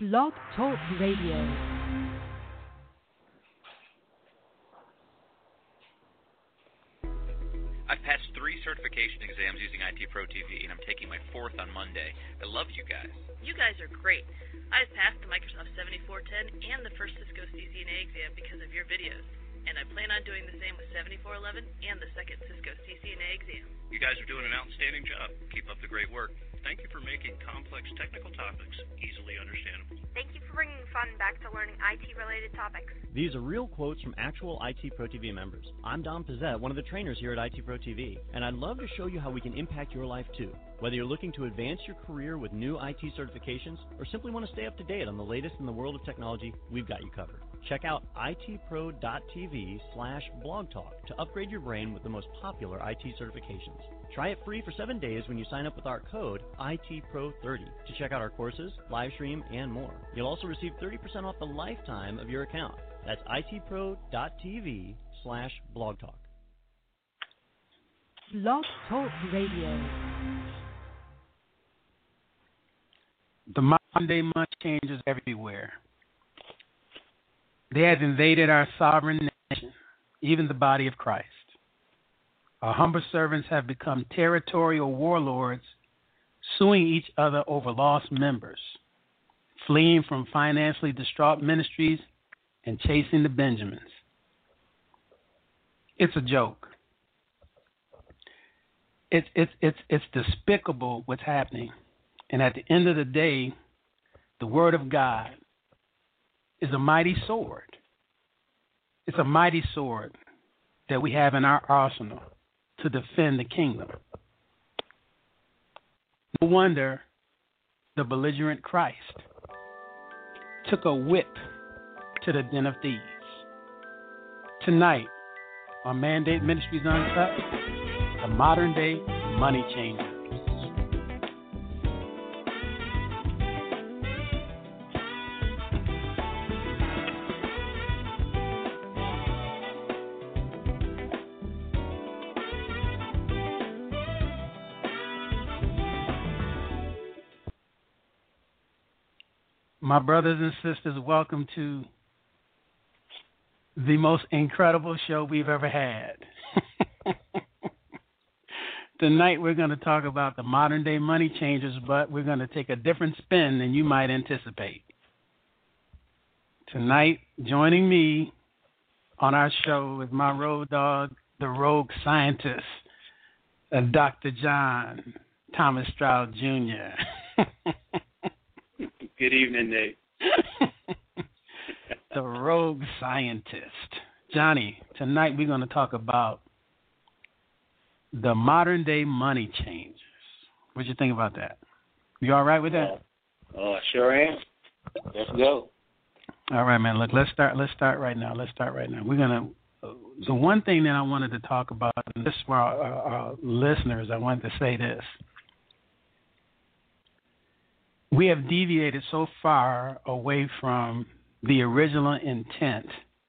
Blog Talk Radio. I've passed 3 certification exams using IT Pro TV, and I'm taking my 4th on Monday. I love you guys. You guys are great. I've passed the Microsoft 7410 and the first Cisco CCNA exam because of your videos. And I plan on doing the same with 7411 and the second Cisco CCNA exam. You guys are doing an outstanding job. Keep up the great work. Thank you for making complex technical topics easily understandable. Thank you for bringing fun back to learning IT-related topics. These are real quotes from actual IT Pro TV members. I'm Don Pizzette, one of the trainers here at IT Pro TV, and I'd love to show you how we can impact your life too. Whether you're looking to advance your career with new IT certifications or simply want to stay up to date on the latest in the world of technology, we've got you covered. Check out itpro.tv/blogtalk to upgrade your brain with the most popular IT certifications. Try it free for 7 days when you sign up with our code ITPRO30 to check out our courses, live stream, and more. You'll also receive 30% off the lifetime of your account. That's itpro.tv/blogtalk. Blog Talk Radio. The modern day money changers everywhere. They have invaded our sovereign nation, even the body of Christ. Our humble servants have become territorial warlords, suing each other over lost members, fleeing from financially distraught ministries, and chasing the Benjamins. It's a joke. It's despicable what's happening. And at the end of the day, the Word of God is a mighty sword. It's a mighty sword that we have in our arsenal to defend the kingdom. No wonder the belligerent Christ took a whip to the den of thieves. Tonight, on Mandate Ministries Uncut, the modern day money changer. My brothers and sisters, welcome to the most incredible show we've ever had. Tonight we're going to talk about the modern day money changers, but we're going to take a different spin than you might anticipate. Tonight, joining me on our show is my road dog, the rogue scientist, Dr. John Thomas Stroud Jr. Good evening, Nate. The rogue scientist. Johnny, tonight we're going to talk about the modern day money changers. What do you think about that? You all right with that? Oh, I sure am. Let's go. All right, man. Look, let's start right now. We're going to the one thing that I wanted to talk about, and this is for our listeners, I wanted to say this. We have deviated so far away from the original intent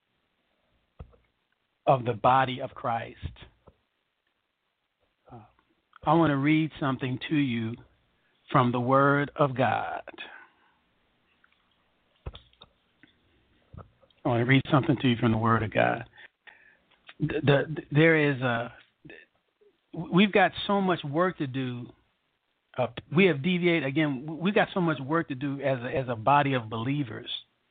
of the body of Christ. I want to read something to you from the Word of God. I want to read something to you from the Word of God. We've got so much work to do. We have deviated again. We've got so much work to do as a body of believers.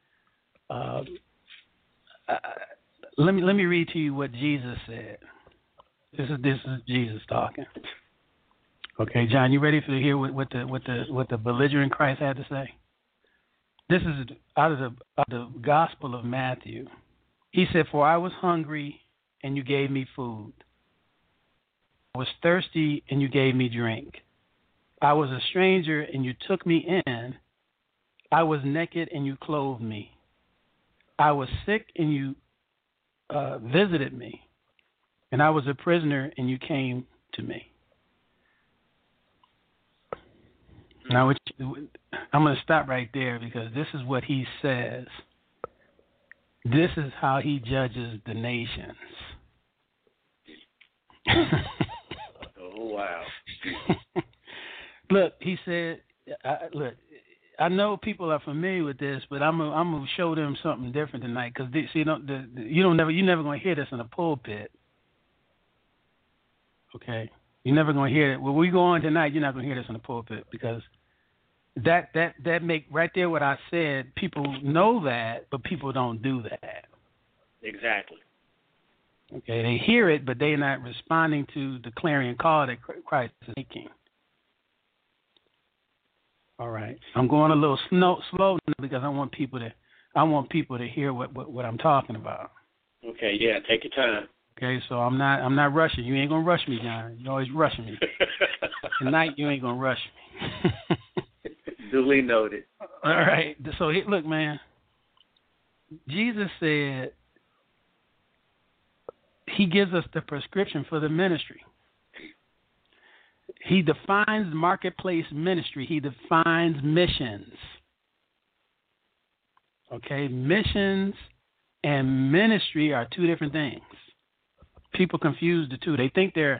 Let me read to you what Jesus said. This is Jesus talking. Okay, John, you ready to hear what the belligerent Christ had to say? This is out of the Gospel of Matthew. He said, "For I was hungry, and you gave me food. I was thirsty, and you gave me drink. I was a stranger, and you took me in. I was naked, and you clothed me. I was sick, and you visited me. And I was a prisoner, and you came to me." Now, I'm going to stop right there because this is what he says. This is how he judges the nations. Oh, wow. Look, he said, look, I know people are familiar with this, but I'm gonna show them something different tonight because you're never gonna hear this in a pulpit. Okay, you're never gonna hear it. When we go on tonight, you're not gonna hear this in the pulpit because that make right there what I said. People know that, but people don't do that. Exactly. Okay, they hear it, but they're not responding to the clarion call that Christ is making. All right, I'm going a little slow because I want people to hear what I'm talking about. Okay, yeah, take your time. Okay, so I'm not rushing. You ain't gonna rush me, John. You're always rushing me. Tonight you ain't gonna rush me. Duly noted. All right. So look, man. Jesus said he gives us the prescription for the ministry. He defines marketplace ministry. He defines missions. Okay, missions and ministry are two different things. People confuse the two. They think there's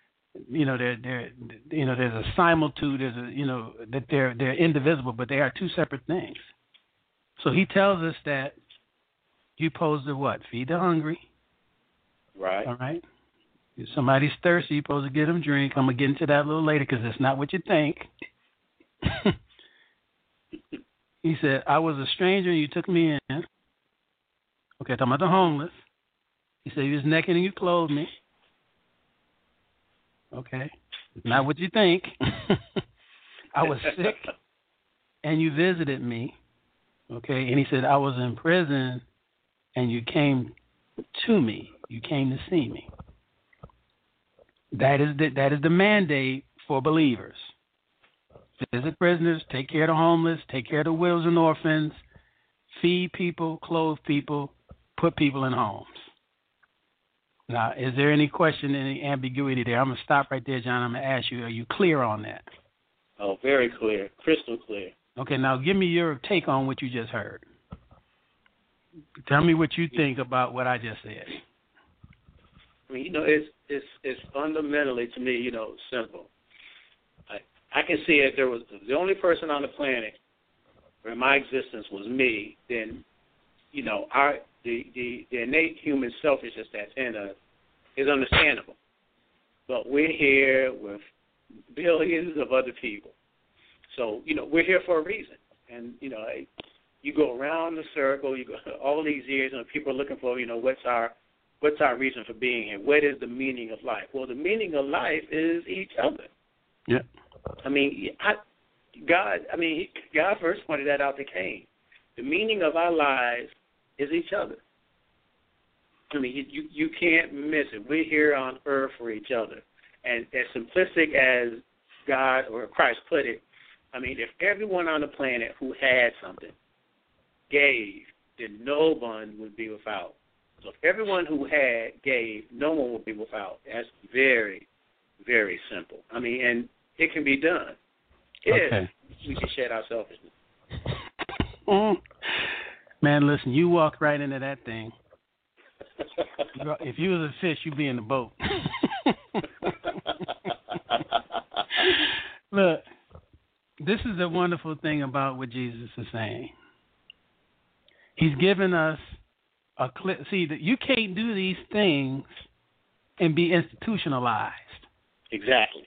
a similitude, that they're indivisible, but they are two separate things. So he tells us that you're supposed to what? Feed the hungry. Right. All right. If somebody's thirsty, you're supposed to get them drink. I'm going to get into that a little later because it's not what you think. He said, I was a stranger and you took me in. Okay, talking about the homeless. He said, you was naked and you clothed me. Okay, not what you think. I was sick and you visited me. Okay, and he said, I was in prison and you came to me. You came to see me. That is the mandate for believers. Visit prisoners, take care of the homeless, take care of the widows and orphans, feed people, clothe people, put people in homes. Now, is there any question, any ambiguity there? I'm going to stop right there, John. I'm going to ask you, are you clear on that? Oh, very clear, crystal clear. Okay, now give me your take on what you just heard. Tell me what you think about what I just said. I mean, it's fundamentally, to me, simple. I can see if there was the only person on the planet where my existence was me, then, the innate human selfishness that's in us is understandable. But we're here with billions of other people. So, we're here for a reason. And, you go around the circle, you go all these years, and people are looking for, what's our reason for being here? What is the meaning of life? Well, the meaning of life is each other. Yeah. I mean, God first pointed that out to Cain. The meaning of our lives is each other. I mean, you can't miss it. We're here on earth for each other. And as simplistic as God or Christ put it, I mean, if everyone on the planet who had something gave, then no one would be without. So if everyone who had gave, no one would be without. That's very, very simple. I mean, and it can be done if we can shed our selfishness. Man, listen, you walked right into that thing. If you was a fish, you'd be in the boat. Look, this is the wonderful thing about what Jesus is saying. He's given us a clear. See, that you can't do these things and be institutionalized. Exactly.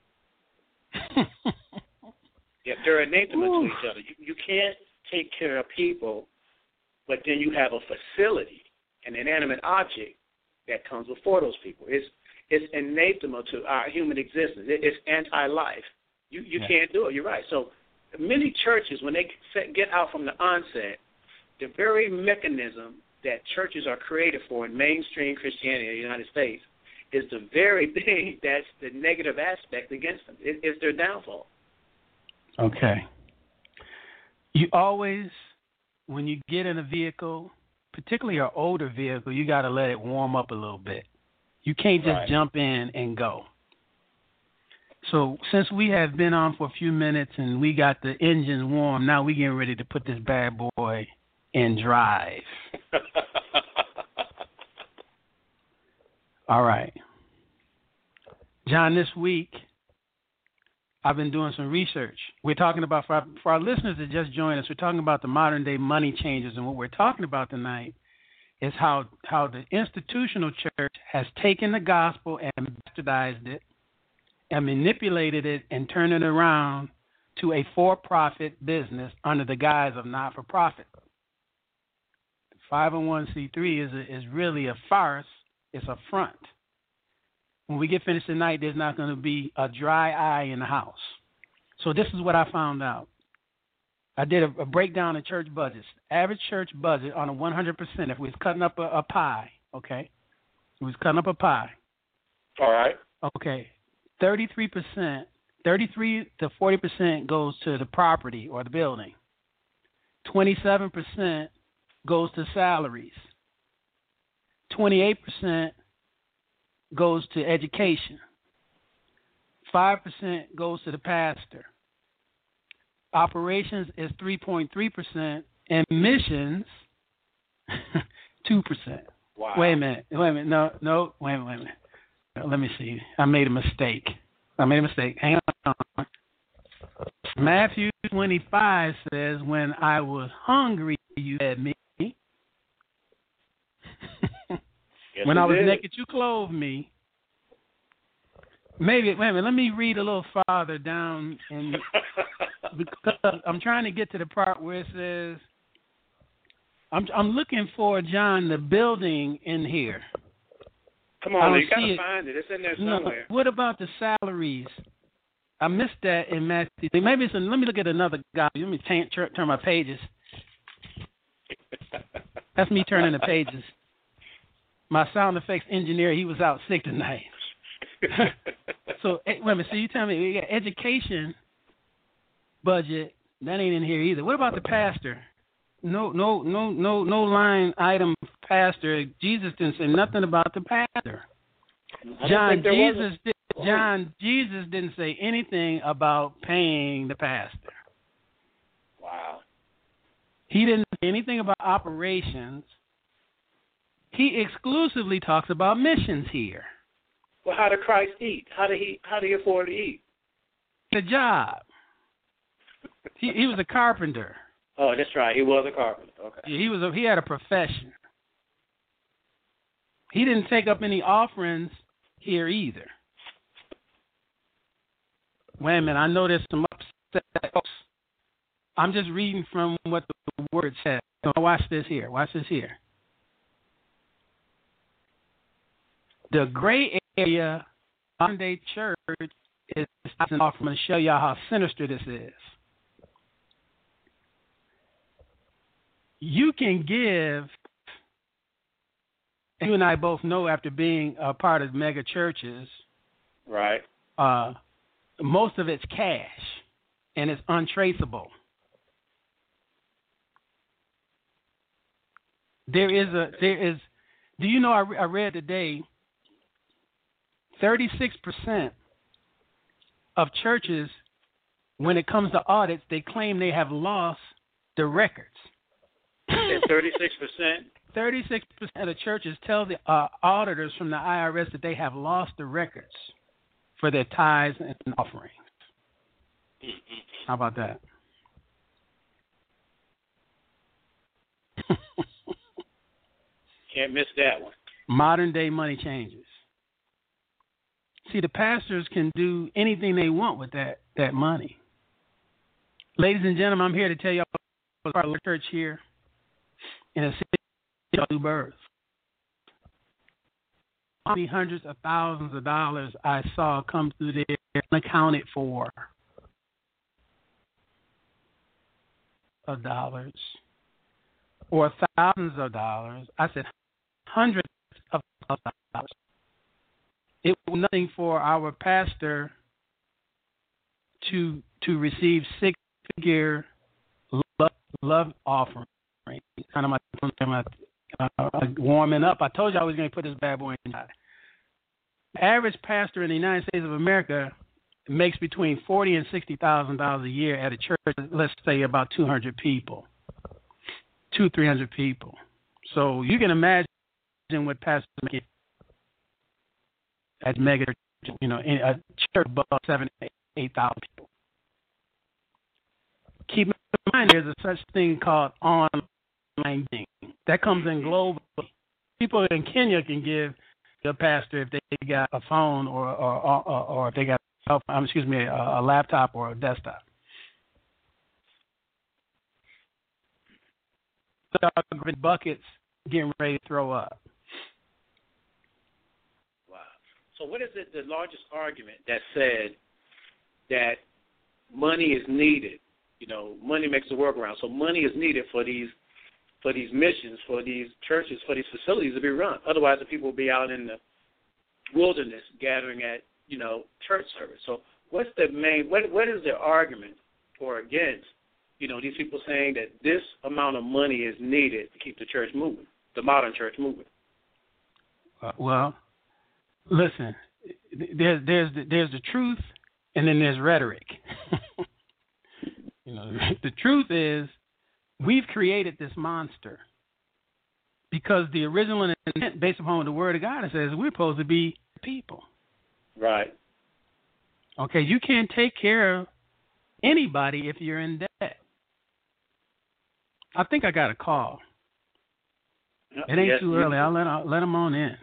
Yeah, they're anathema to each other. You can't take care of people, but then you have a facility, an inanimate object that comes before those people. It's anathema to our human existence. It's anti-life. You can't do it. You're right. So many churches, when they get out from the onset, the very mechanism that churches are created for in mainstream Christianity in the United States is the very thing that's the negative aspect against them. It's their downfall. Okay. You always, when you get in a vehicle, particularly an older vehicle, you got to let it warm up a little bit. You can't just jump in and go. So since we have been on for a few minutes and we got the engines warm, now we're getting ready to put this bad boy in drive. All right. John, this week I've been doing some research. We're talking about, for our listeners that just joined us, we're talking about the modern day money changers. And what we're talking about tonight is how the institutional church has taken the gospel and bastardized it and manipulated it and turned it around to a for-profit business under the guise of not-for-profit. 501c3 is really a farce. It's a front. When we get finished tonight, there's not going to be a dry eye in the house. So this is what I found out. I did a breakdown of church budgets. Average church budget on a 100%, if we was cutting up a pie, okay? We was cutting up a pie. All right. Okay. 33 to 40% goes to the property or the building. 27% goes to salaries. 28% goes to education. 5% goes to the pastor. Operations is 3.3%, and missions 2%. Wow. Wait a minute. No. Wait a minute. Let me see. I made a mistake. Hang on. Matthew 25 says, "When I was hungry, you fed me. Yes, when I was did. naked, you clothed me." Wait a minute. Let me read a little farther down, and because I'm trying to get to the part where it says, I'm looking for, John, the building in here. Come on, you gotta find it. It's in there somewhere. No, what about the salaries? I missed that in Matthew. Maybe let me look at another guy. Let me turn my pages. That's me turning the pages. My sound effects engineer, he was out sick tonight. So wait a minute. So you tell me, we got education budget, that ain't in here either. What about the pastor? No line item pastor. Jesus didn't say nothing about the pastor. Jesus didn't say anything about paying the pastor. Wow. He didn't say anything about operations. He exclusively talks about missions here. Well, how did Christ eat? How did he afford to eat? The job. He was a carpenter. Oh, that's right. He was a carpenter. Okay. Yeah, he had a profession. He didn't take up any offerings here either. Wait a minute. I know there's some upset folks. I'm just reading from what the word says. So watch this here. The gray area modern day church is off. I'm going to show y'all how sinister this is. You can give, you and I both know after being a part of mega churches, right? Most of it's cash, and it's untraceable. There is. Do you know? I read today. 36% of churches, when it comes to audits, they claim they have lost the records. 36%? 36% of the churches tell the auditors from the IRS that they have lost the records for their tithes and offerings. How about that? Can't miss that one. Modern day money changes. See, the pastors can do anything they want with that money. Ladies and gentlemen, I'm here to tell you about our church here in a city of New Birth. How many hundreds of thousands of dollars I saw come through there unaccounted for of dollars, or thousands of dollars. I said hundreds of dollars. It was nothing for our pastor to receive six-figure love offering. Kind of warming up. I told you I was going to put this bad boy in. The average pastor in the United States of America makes between $40,000 and $60,000 a year at a church. Let's say about 200 people, 300 people. So you can imagine what pastors make at mega, in a church above 7,000 to 8,000 people. keep in mind there's a such thing called online banking. That comes in globally. People in Kenya can give a pastor if they got a phone or if they got a laptop or a desktop. Buckets getting ready to throw up. Wow. So what is it, the largest argument that said that money is needed? You know, money makes the world go round. So money is needed for these missions, for these churches, for these facilities to be run. Otherwise, the people will be out in the wilderness gathering at, you know, church service. So what's the main, what is the argument for or against, you know, these people saying that this amount of money is needed to keep the church moving, the modern church moving? Well, listen, there's the truth, and then there's rhetoric. You know, the truth is we've created this monster because the original intent, based upon what the Word of God says, we're supposed to be people. Right. Okay, you can't take care of anybody if you're in debt. I think I got a call. It ain't too early. I'll let them on in.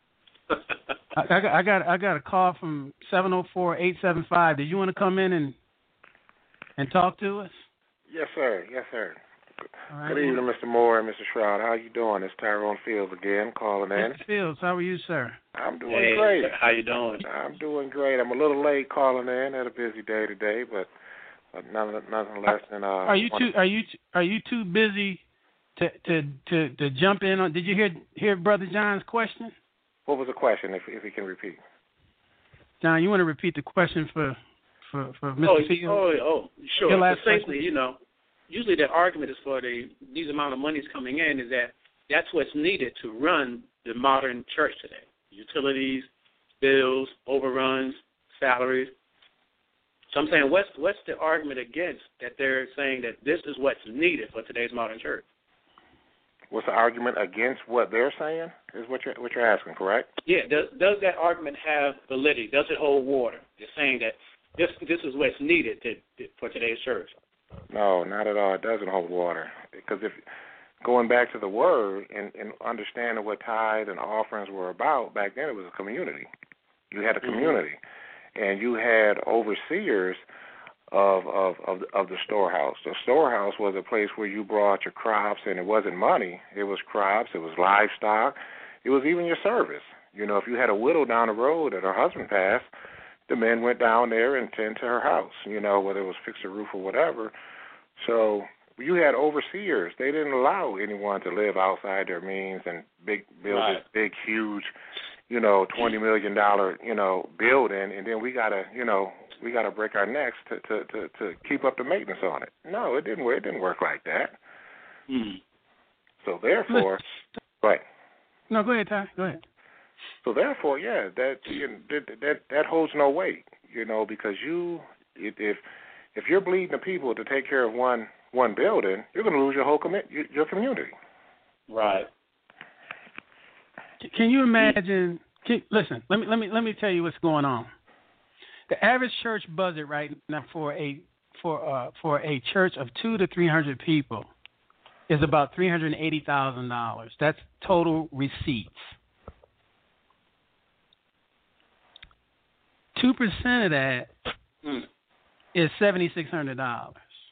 I got a call from 704-875. Did you want to come in and talk to us? Yes, sir. Yes, sir. All right. Good evening, Mr. Moore and Mr. Shroud. How you doing? It's Tyrone Fields again, calling in. Mr. Fields, how are you, sir? I'm doing great. How you doing? I'm doing great. I'm a little late calling in. Had a busy day today, but nonetheless. Are you too busy to jump in on? Did you hear Brother John's question? What was the question? If he can repeat. John, you want to repeat the question for Mr. Fields? Oh, sure. Essentially, question. You know, usually the argument is for these amount of money is coming in is that's what's needed to run the modern church today. Utilities, bills, overruns, salaries. So I'm saying, what's the argument against that they're saying that this is what's needed for today's modern church? What's the argument against what they're saying? Is what you're asking, correct? Yeah. Does that argument have validity? Does it hold water? They're saying that this is what's needed for today's church. No, not at all. It doesn't hold water. Because if going back to the Word and understanding what tithe and offerings were about, back then it was a community. You had a community, and you had overseers of the storehouse. The storehouse was a place where you brought your crops, and it wasn't money. It was crops. It was livestock. It was even your service. You know, if you had a widow down the road and her husband passed, the men went down there and tend to her house, you know, whether it was fix a roof or whatever. So you had overseers. They didn't allow anyone to live outside their means and build this big, huge, you know, $20 million, you know, building, and then we gotta break our necks to keep up the maintenance on it. No, it didn't work. It didn't work like that. So therefore, go ahead. No, go ahead, Ty. Go ahead. So therefore, yeah, that holds no weight, you know, because if you're bleeding the people to take care of one building, you're going to lose your whole your community. Right. Can you imagine? Listen, let me tell you what's going on. The average church budget right now for a church of 200 to 300 people is about $380,000. That's total receipts. 2% of that is $7,600.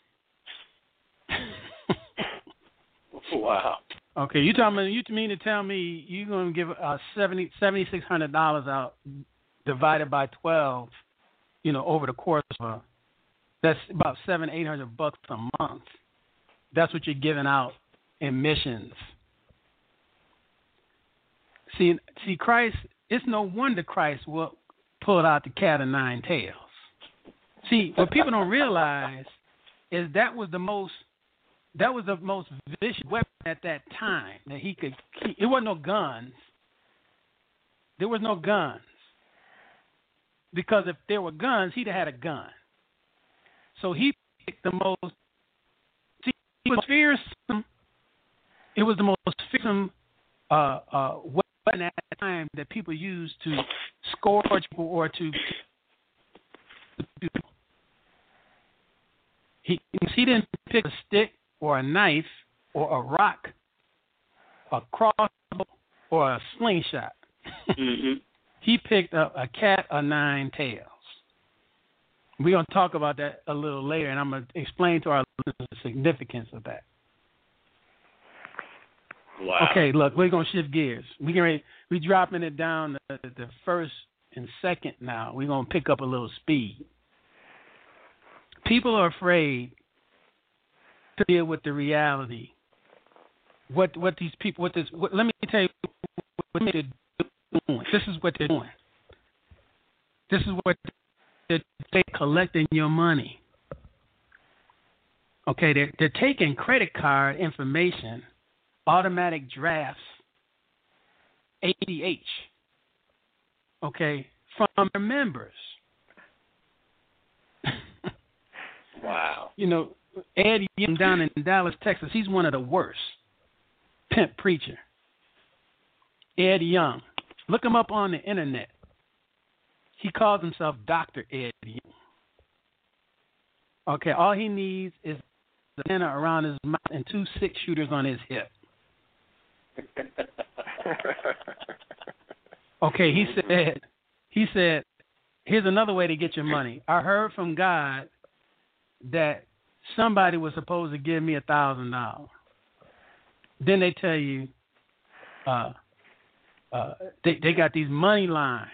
Wow. Okay, you mean to tell me you're going to give $7,600 out divided by 12, you know, over the course of that's about $700-800 a month. That's what you're giving out in missions. See, Christ. It's no wonder Christ will pull out the cat of nine tails. See, what people don't realize is that was the most vicious weapon at that time that he could keep. It wasn't no guns. There was no guns. Because if there were guns, he'd have had a gun. So he picked the most. See, it was fearsome. It was the most fearsome weapon at that time that people used to scourge people or to. He didn't pick a stick or a knife or a rock, a crossbow or a slingshot. Mm-hmm. He picked up a cat of nine tails. We're going to talk about that a little later, and I'm going to explain to our listeners the significance of that. Wow. Okay, look, we're going to shift gears. We're dropping it down to the first and second now. We're going to pick up a little speed. People are afraid to deal with the reality. What these people, let me tell you what they're doing. This is what they're doing. This is what they're collecting your money. Okay, they're taking credit card information, automatic drafts, ACH, okay, from their members. Wow. You know, Ed Young down in Dallas, Texas, he's one of the worst. Pimp preacher. Ed Young. Look him up on the internet. He calls himself Dr. Ed Young. Okay, all he needs is a banner around his mouth and 2 6-shooters on his hip. Okay, he said, here's another way to get your money. I heard from God that somebody was supposed to give me $1,000. Then they tell you they got these money lines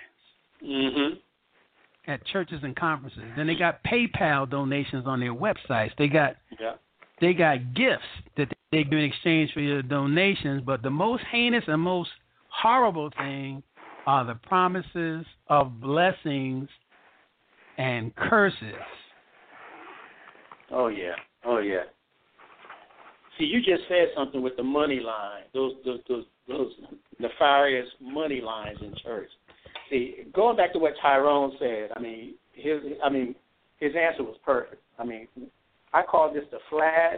at churches and conferences. Then they got PayPal donations on their websites. They got gifts that they give in exchange for your donations. But the most heinous and most horrible thing are the promises of blessings and curses. Oh yeah. See, you just said something with the money line. Those nefarious money lines in church. See, going back to what Tyrone said, his answer was perfect. I call this the flash,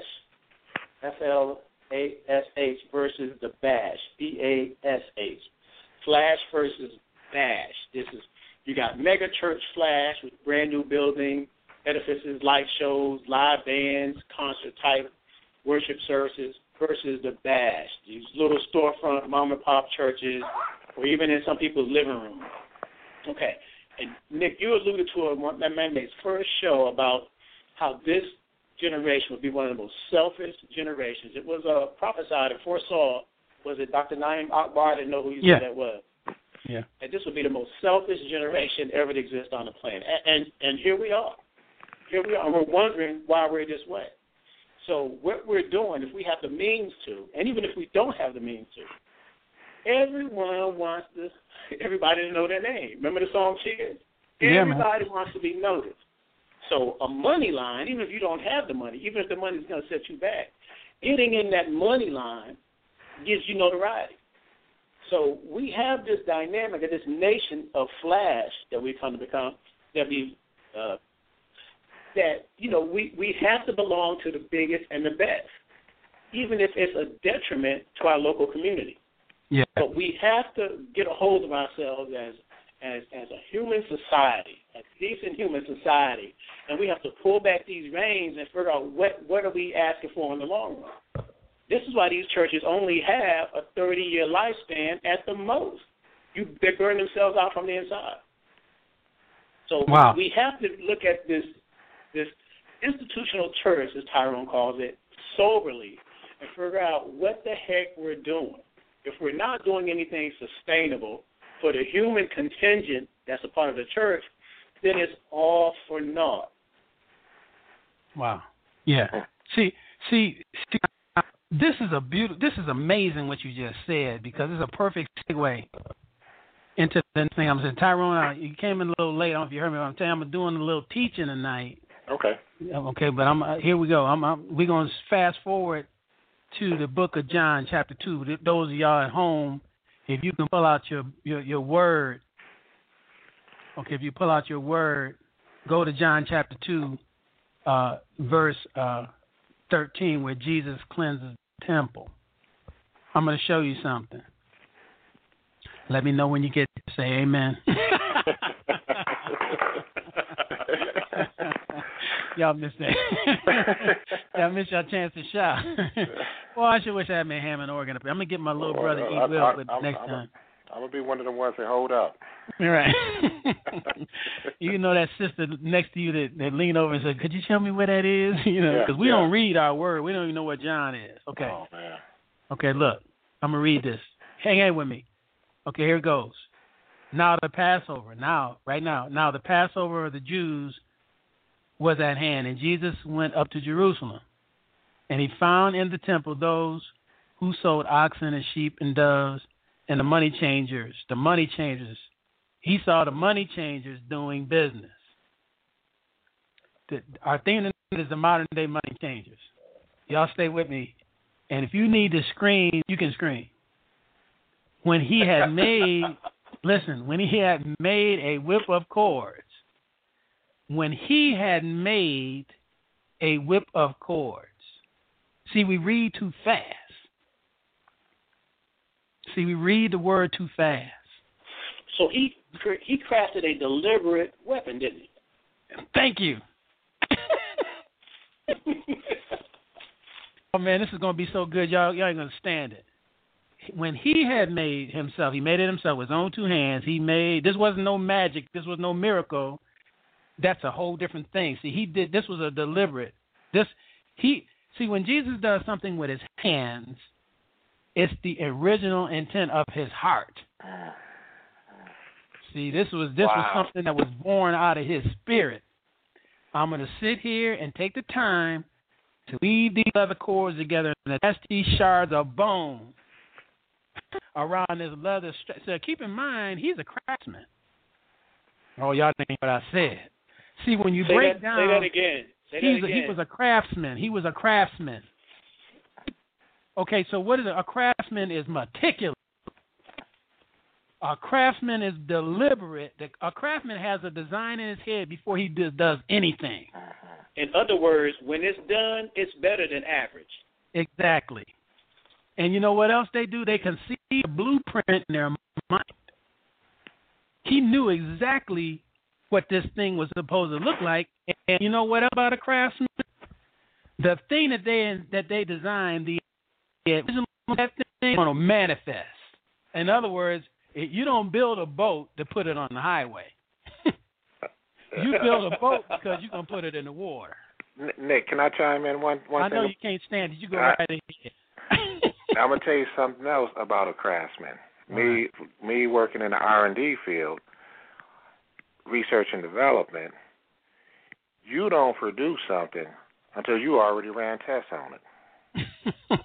FLASH versus the bash, BASH. Flash versus bash. You got mega church flash with brand new building, edifices, light shows, live bands, concert type worship services versus the bash, these little storefront mom and pop churches, or even in some people's living room. Okay, and Nick, you alluded to it in Monday's first show about how this generation would be one of the most selfish generations. It was prophesied and foresaw. Was it Dr. Naim Akbar? I didn't know who you said that was. Yeah. And this would be the most selfish generation ever to exist on the planet. And here we are. And we're wondering why we're this way. So what we're doing, if we have the means to, and even if we don't have the means to, everyone wants everybody to know their name. Remember the song Cheers? Everybody wants to be noticed. So a money line, even if you don't have the money, even if the money is going to set you back, getting in that money line gives you notoriety. So we have this dynamic of this nation of flash that we've come to become, we have to belong to the biggest and the best, even if it's a detriment to our local community. Yeah. But we have to get a hold of ourselves as a human society, a decent human society, and we have to pull back these reins and figure out what are we asking for in the long run. This is why these churches only have a 30-year lifespan at the most. They burn themselves out from the inside. So we have to look at this institutional church, as Tyrone calls it, soberly and figure out what the heck we're doing. If we're not doing anything sustainable for the human contingent that's a part of the church, then it's all for naught. Wow. Yeah. See, this is amazing what you just said, because it's a perfect segue into the next thing I'm saying. Tyrone, you came in a little late. I don't know if you heard me. I'm telling you, I'm doing a little teaching tonight. Okay. Okay, but here we go. We're going to fast forward to the book of John, chapter 2. Those of y'all at home, if you can pull out your word, okay, if you pull out your word, go to John chapter 2, verse 13, where Jesus cleanses the temple. I'm going to show you something. Let me know when you get to say amen. Y'all missed that. Y'all missed your chance to shout. Well, I sure wish I had my Hammond organ up here. I'm going to get my little brother E. Will with next time. I'm going to be one of the ones that hold up. Right. You know that sister next to you that leaned over and said, could you tell me where that is? You know, because we don't read our word. We don't even know what John is. Okay. Oh, man. Okay, look. I'm going to read this. Hang in with me. Okay, here it goes. Now the Passover. Now the Passover of the Jews was at hand, and Jesus went up to Jerusalem. And he found in the temple those who sold oxen and sheep and doves, and the money changers. He saw the money changers doing business. Our theme is the modern day money changers. Y'all stay with me. And if you need to scream, you can scream. When he had made, when he had made a whip of cords. When he had made a whip of cords. See, we read too fast. See, we read the word too fast. So he crafted a deliberate weapon, didn't he? Thank you. Oh, man, this is going to be so good. Y'all ain't going to stand it. When he had made himself, he made it himself with his own two hands. This wasn't no magic. This was no miracle. That's a whole different thing. See, this was a deliberate. When Jesus does something with his hands, it's the original intent of his heart. See, this was something that was born out of his spirit. I'm going to sit here and take the time to weave these leather cords together and attach these shards of bone around this leather strap. So keep in mind, he's a craftsman. Oh, y'all think what I said. See, when you break down... Say that again. He was a craftsman. He was a craftsman. Okay, so what is it? A craftsman is meticulous. A craftsman is deliberate. A craftsman has a design in his head before he does anything. In other words, when it's done, it's better than average. Exactly. And you know what else they do? They can see a blueprint in their mind. He knew exactly what this thing was supposed to look like. And you know what about a craftsman? The thing that they designed, the original that thing going to manifest. In other words, you don't build a boat to put it on the highway. You build a boat because you're going to put it in the water. Nick, can I chime in one thing? I know you can't stand it. You go right ahead. I'm going to tell you something else about a craftsman. Me working in the R&D field, research and development, you don't produce something until you already ran tests on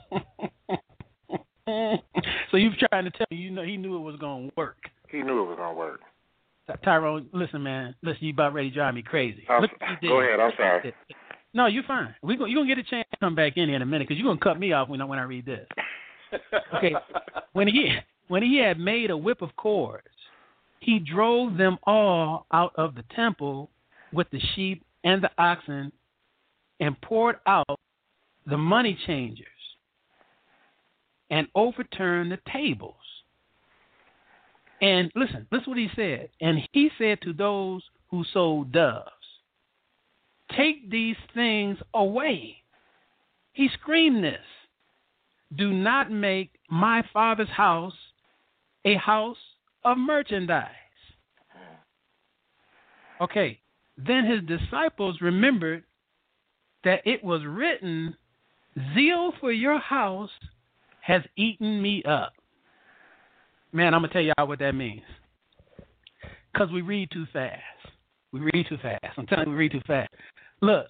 it. So you're trying to tell me, he knew it was going to work. He knew it was going to work. Tyrone, listen, man. Listen, you about ready to drive me crazy. Go ahead. I'm sorry. No, you're fine. You're going to get a chance to come back in here in a minute because you're going to cut me off when I read this. Okay. When he had made a whip of cords, he drove them all out of the temple with the sheep and the oxen and poured out the money changers and overturned the tables. And listen what he said. And he said to those who sold doves, take these things away. He screamed this. Do not make my Father's house a house of merchandise. Okay. Then his disciples remembered that it was written, zeal for your house has eaten me up. Man, I'm going to tell y'all what that means. Because we read too fast. I'm telling you, we read too fast. Look,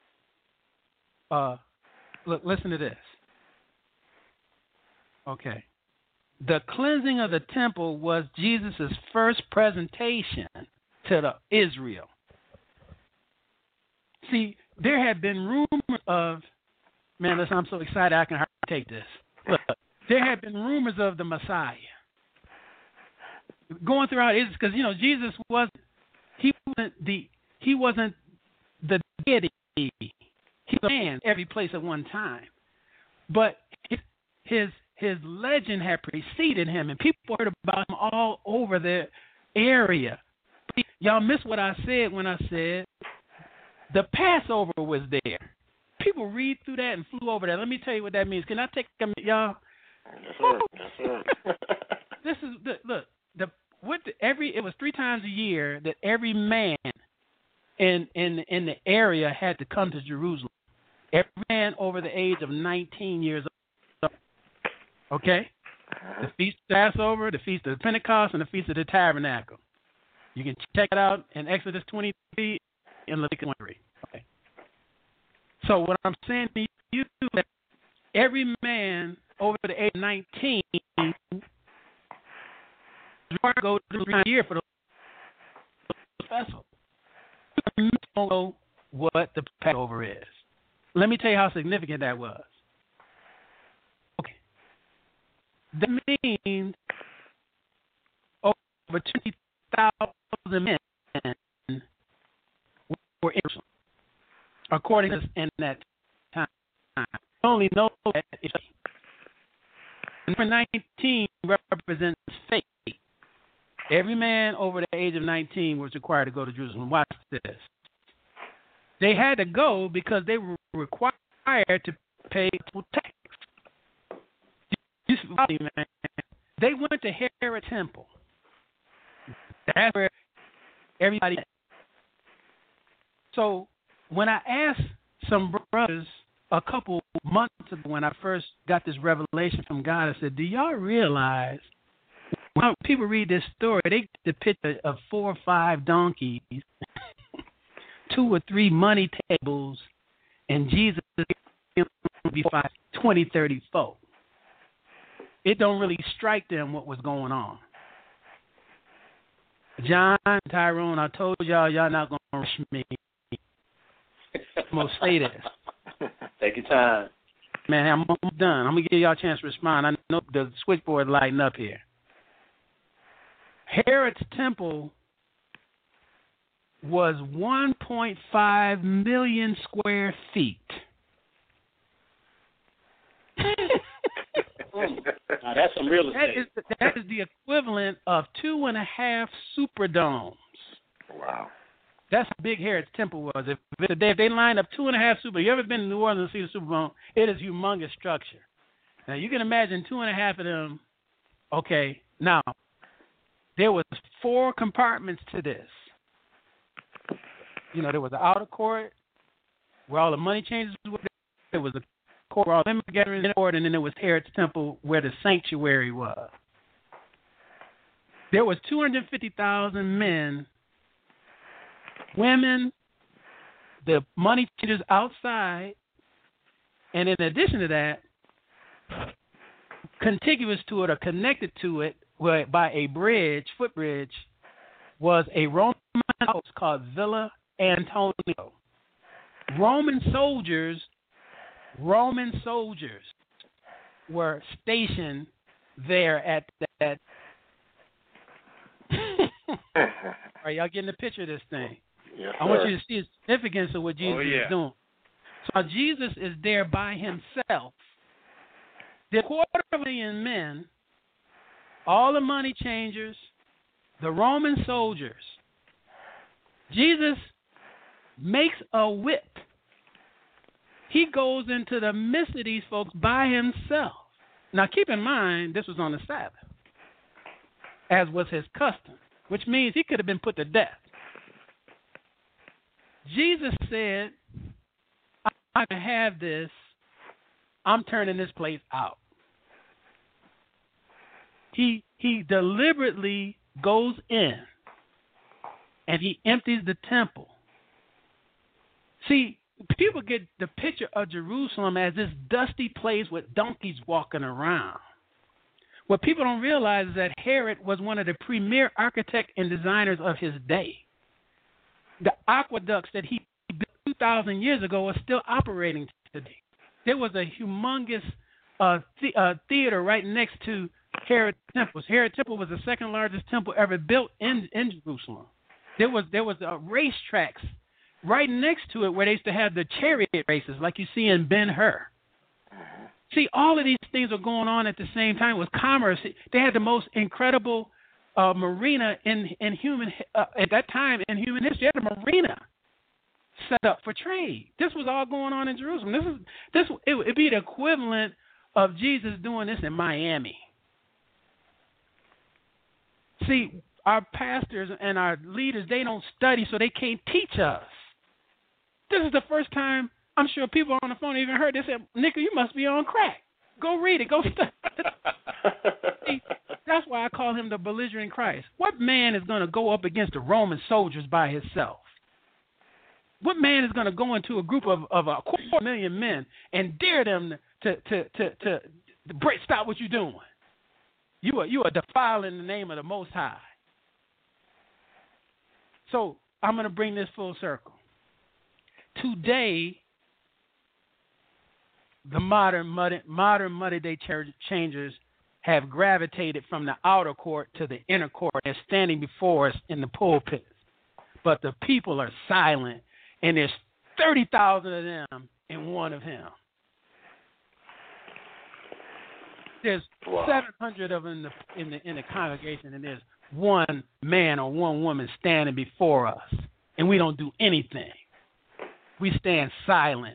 listen to this. Okay. The cleansing of the temple was Jesus' first presentation to Israel. See, there had been rumors of, man, listen, I'm so excited I can hardly take this. Look, there had been rumors of the Messiah going throughout Israel, because Jesus wasn't the deity. He was a man every place at one time, but his legend had preceded him, and people heard about him all over the area. Y'all missed what I said when I said The Passover was there. People read through that and flew over that. Let me tell you what that means. Can I take a minute, y'all? Yes, sir. Yes, sir. This is it was 3 times a year that every man in the area had to come to Jerusalem. Every man over the age of 19 years old. Okay? The Feast of Passover, the Feast of Pentecost, and the Feast of the Tabernacle. You can check it out in Exodus 23 and Leviticus 23. Okay. So what I'm saying to you is that every man over the age of 19 is required to go to 3 times a year for the festival. You don't know what the Passover is. Let me tell you how significant that was. Okay. That means over 20,000 men were in Jerusalem, according to this in that time. I only know that it's number 19 represents faith. Every man over the age of 19 was required to go to Jerusalem. Watch this. They had to go because they were required to pay tax. They went to Herod Temple. That's where everybody went. So when I asked some brothers a couple months ago when I first got this revelation from God, I said, do y'all realize when people read this story, they get the picture of 4 or 5 donkeys, 2 or 3 money tables, and Jesus be 20, 30 folk. It don't really strike them what was going on. John, Tyrone, I told y'all not going to rush me. I'm going to say this. Take your time. Man, I'm done. I'm going to give y'all a chance to respond. I know the switchboard lighting up here. Herod's temple was 1.5 million square feet. Now that's some real estate. That is the equivalent of 2.5 Superdomes. Wow. That's how big Herod's temple was. If they lined up 2.5 Superdomes, you ever been to New Orleans and see the Superdome? It is a humongous structure. Now you can imagine 2.5 of them. Okay, now there was 4 compartments to this. You know, there was the outer court where all the money changers were. There was a court where all the women were gathering in order, and then there was Herod's temple where the sanctuary was. There was 250,000 men, women, the money changers outside, and in addition to that, contiguous to it or connected to it by a bridge, footbridge, was a Roman house called Villa Antonio. Roman soldiers were stationed there at that. All right, y'all getting the picture of this thing? Yes, I want you to see the significance of what Jesus is doing. So Jesus is there by himself. There are 250,000 men, all the money changers, the Roman soldiers. Jesus makes a whip. He goes into the midst of these folks by himself. Now, keep in mind, this was on the Sabbath, as was his custom, which means he could have been put to death. Jesus said, I can have this. I'm turning this place out. He deliberately goes in and he empties the temple. See, people get the picture of Jerusalem as this dusty place with donkeys walking around. What people don't realize is that Herod was one of the premier architects and designers of his day. The aqueducts that he built 2,000 years ago are still operating today. There was a humongous theater right next to Herod Temple. Herod Temple was the second largest temple ever built in Jerusalem. There was racetracks right next to it where they used to have the chariot races like you see in Ben-Hur. See, all of these things are going on at the same time with commerce. They had the most incredible marina in human at that time in human history. They had a marina set up for trade. This was all going on in Jerusalem. It'd be the equivalent of Jesus doing this in Miami. See, our pastors and our leaders, they don't study, so they can't teach us. This is the first time I'm sure people on the phone even heard this. They said, "Nickel, you must be on crack. Go read it. Go study." See, that's why I call him the belligerent Christ. What man is going to go up against the Roman soldiers by himself? What man is going to go into a group of 250,000 men and dare them to stop what you're doing? You are defiling the name of the Most High. So I'm going to bring this full circle. Today, the modern day changers have gravitated from the outer court to the inner court. They're standing before us in the pulpit. But the people are silent, and there's 30,000 of them and one of him. There's 700 of them in the congregation, and there's one man or one woman standing before us, and we don't do anything. We stand silent.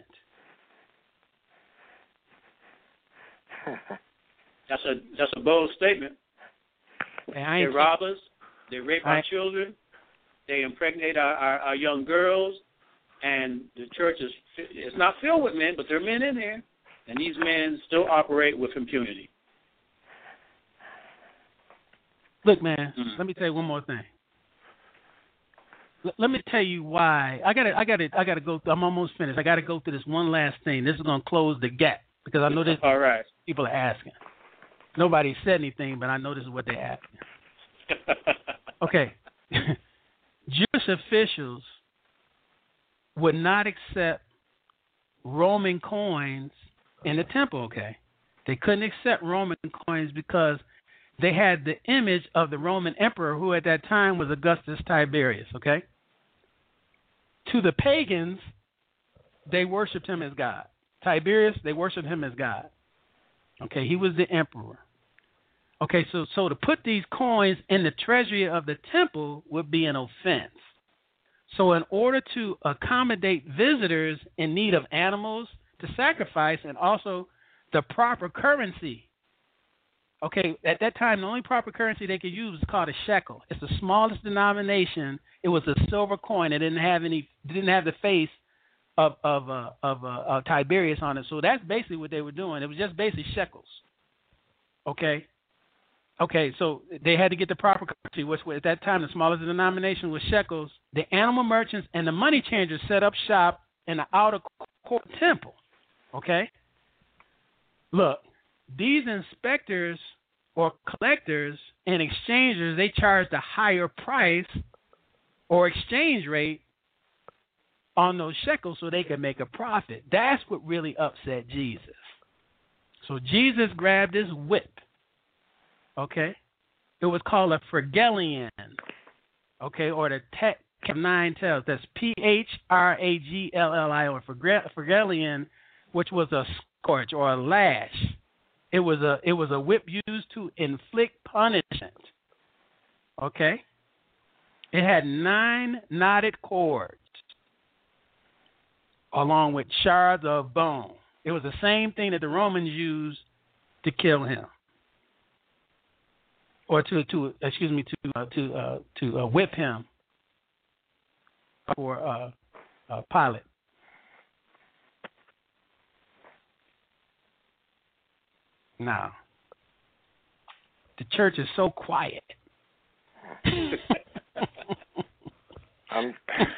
That's a bold statement. They rob us. They rape our children. They impregnate our young girls. And the church is not filled with men, but there are men in there. And these men still operate with impunity. Look, man, let me tell you one more thing. Let me tell you why. I gotta go. I'm almost finished. I gotta go through this one last thing. This is gonna close the gap because I know this. All right. People are asking. Nobody said anything, but I know this is what they're asking. Okay. Jewish officials would not accept Roman coins in the temple. Okay, they couldn't accept Roman coins because they had the image of the Roman emperor, who at that time was Augustus Tiberius, okay? To the pagans, they worshipped him as God. Tiberius, they worshipped him as God. Okay, he was the emperor. Okay, so to put these coins in the treasury of the temple would be an offense. So in order to accommodate visitors in need of animals to sacrifice and also the proper currency, okay, at that time, the only proper currency they could use was called a shekel. It's the smallest denomination. It was a silver coin. It didn't have the face of Tiberius on it. So that's basically what they were doing. It was just basically shekels. Okay. So they had to get the proper currency, which at that time the smallest denomination was shekels. The animal merchants and the money changers set up shop in the outer court temple. Okay. Look. These inspectors or collectors and exchangers, they charged a higher price or exchange rate on those shekels so they could make a profit. That's what really upset Jesus. So Jesus grabbed his whip. Okay? It was called a Phrygellian. Okay? Or the text of 9 tells. That's Phraglli or Phrygellian, which was a scourge or a lash. It was a whip used to inflict punishment. Okay? It had 9 knotted cords along with shards of bone. It was the same thing that the Romans used to kill him. Or to whip him for Pilate. Now, the church is so quiet. I'm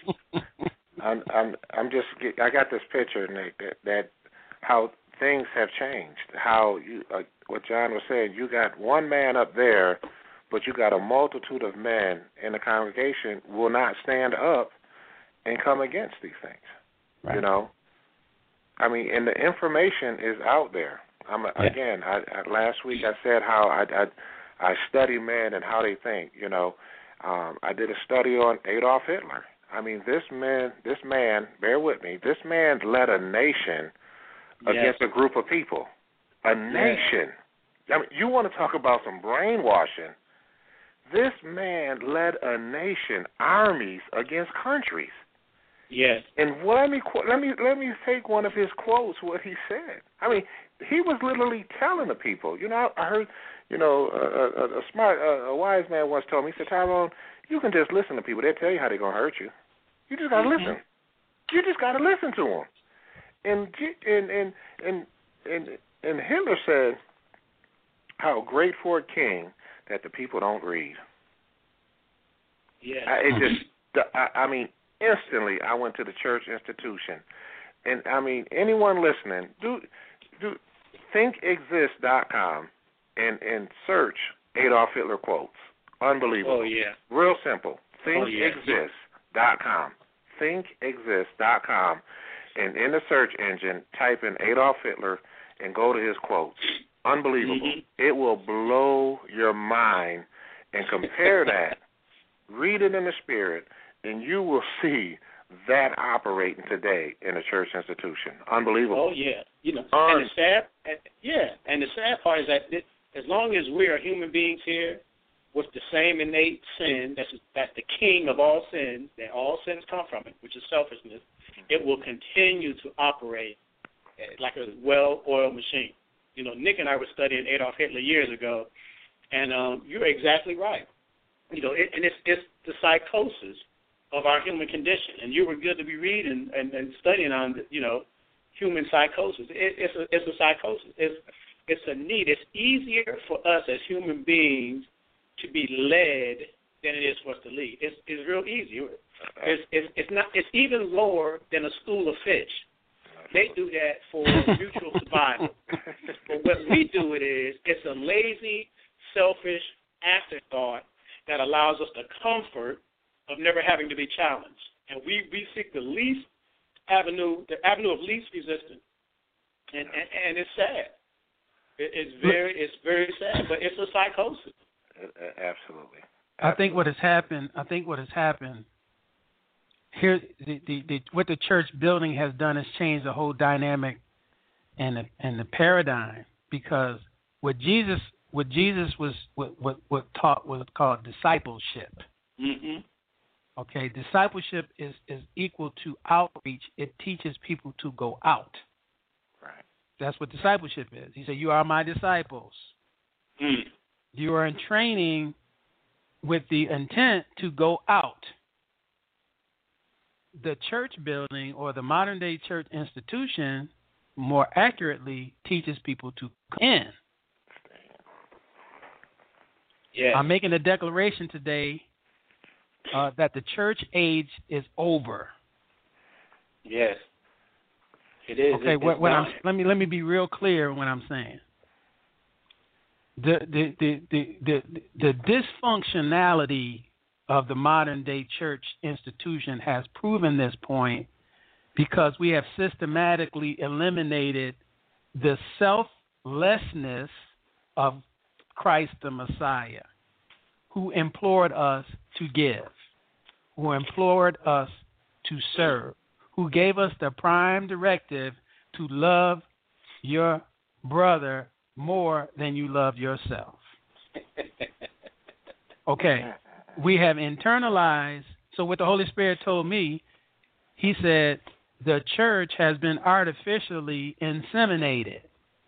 just. I got this picture, Nick, that how things have changed. How you, what John was saying. You got one man up there, but you got a multitude of men in the congregation who will not stand up and come against these things. Right. You know, I mean, and the information is out there. Again, last week I said how I study men and how they think. You know, I did a study on Adolf Hitler. I mean, this man, bear with me, this man led a nation against a group of people. A nation. I mean, you want to talk about some brainwashing. This man led a nation, armies, against countries. Yes. And let me take one of his quotes. What he said. I mean, he was literally telling the people. You know, I heard. You know, a wise man once told me. He said, Tyrone, you can just listen to people. They'll tell you how they're gonna hurt you. You just gotta listen. You just gotta listen to them. And Hitler said, "How great for a king that the people don't read." Yeah. I mean, instantly I went to the church institution, and I mean, anyone listening, do thinkexist.com and search Adolf Hitler quotes. Unbelievable. Oh yeah. Real simple. Thinkexist.com. Thinkexist.com, and in the search engine, type in Adolf Hitler and go to his quotes. Unbelievable. It will blow your mind. And compare that. Read it in the spirit, and you will see that operating today in a church institution. Unbelievable. Oh yeah. You know, and the sad part is that as long as we are human beings here with the same innate sin, that's the king of all sins, that all sins come from it, which is selfishness, it will continue to operate like a well-oiled machine. You know, Nick and I were studying Adolf Hitler years ago, and you're exactly right. You know, it's the psychosis of our human condition, and you were good to be reading and studying on, you know, human psychosis. It's a psychosis. It's a need. It's easier for us as human beings to be led than it is for us to lead. It's real easy. It's even lower than a school of fish. They do that for mutual survival. But what we do it's a lazy, selfish afterthought that allows us the comfort of never having to be challenged. And we seek the avenue of least resistance. And it's sad. It's very sad, but it's a psychosis. Absolutely. I think what has happened here, what the church building has done is changed the whole dynamic and the paradigm, because what Jesus was what taught was called discipleship. Mm-hmm. Okay, discipleship is equal to outreach. It teaches people to go out. Right. That's what discipleship is. He said, "You are my disciples." Mm. You are in training with the intent to go out. The church building, or the modern day church institution, more accurately teaches people to come in. Yes. I'm making a declaration today that the church age is over. Yes, it is. Okay, let me be real clear when I'm saying. The dysfunctionality of the modern day church institution has proven this point, because we have systematically eliminated the selflessness of Christ the Messiah, who implored us to give, who implored us to serve, who gave us the prime directive to love your brother more than you love yourself. Okay, we have internalized. So what the Holy Spirit told me, he said, the church has been artificially inseminated.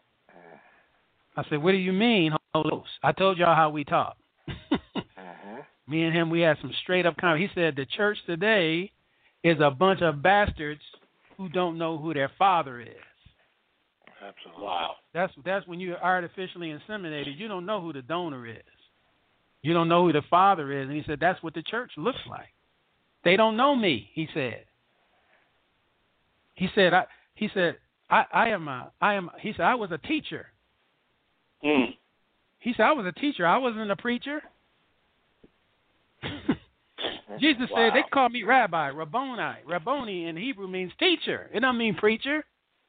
I said, what do you mean, Holy Ghost? I told y'all how we talk. Me and him, we had some straight up conversation. He said the church today is a bunch of bastards who don't know who their father is. Absolutely. Wow. That's when you're artificially inseminated. You don't know who the donor is. You don't know who the father is. And he said that's what the church looks like. They don't know me, he said. He said I was a teacher. Mm. He said I was a teacher. I wasn't a preacher. Jesus said they call me rabbi, Rabboni. Rabboni in Hebrew means teacher. It doesn't mean preacher.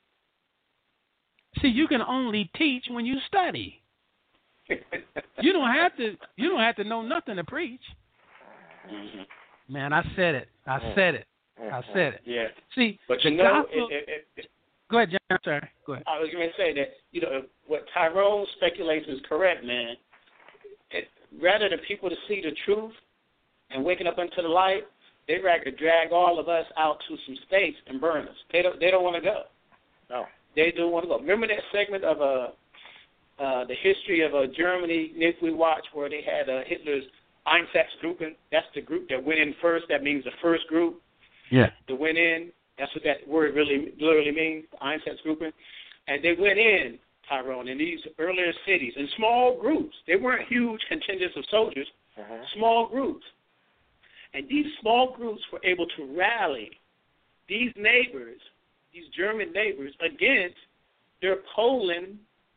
See, you can only teach when you study. You don't have to know nothing to preach. Mm-hmm. Man, I said it. I said it. Yeah. See, but you know, go ahead, John. Sorry. Go ahead. I was going to say that, what Tyrone speculates is correct, man. Rather than people to see the truth and waking up into the light, they'd rather drag all of us out to some states and burn us. They don't want to go. No. They don't want to go. Remember that segment of the history of Germany, Nick, we watched, where they had Hitler's Einsatzgruppen? That's the group that went in first. That means the first group. Yeah. That went in. That's what that word really literally means, Einsatzgruppen. And they went in, Tyrone, in these earlier cities in small groups. They weren't huge contingents of soldiers, small groups. And these small groups were able to rally these neighbors, these German neighbors, against their Poland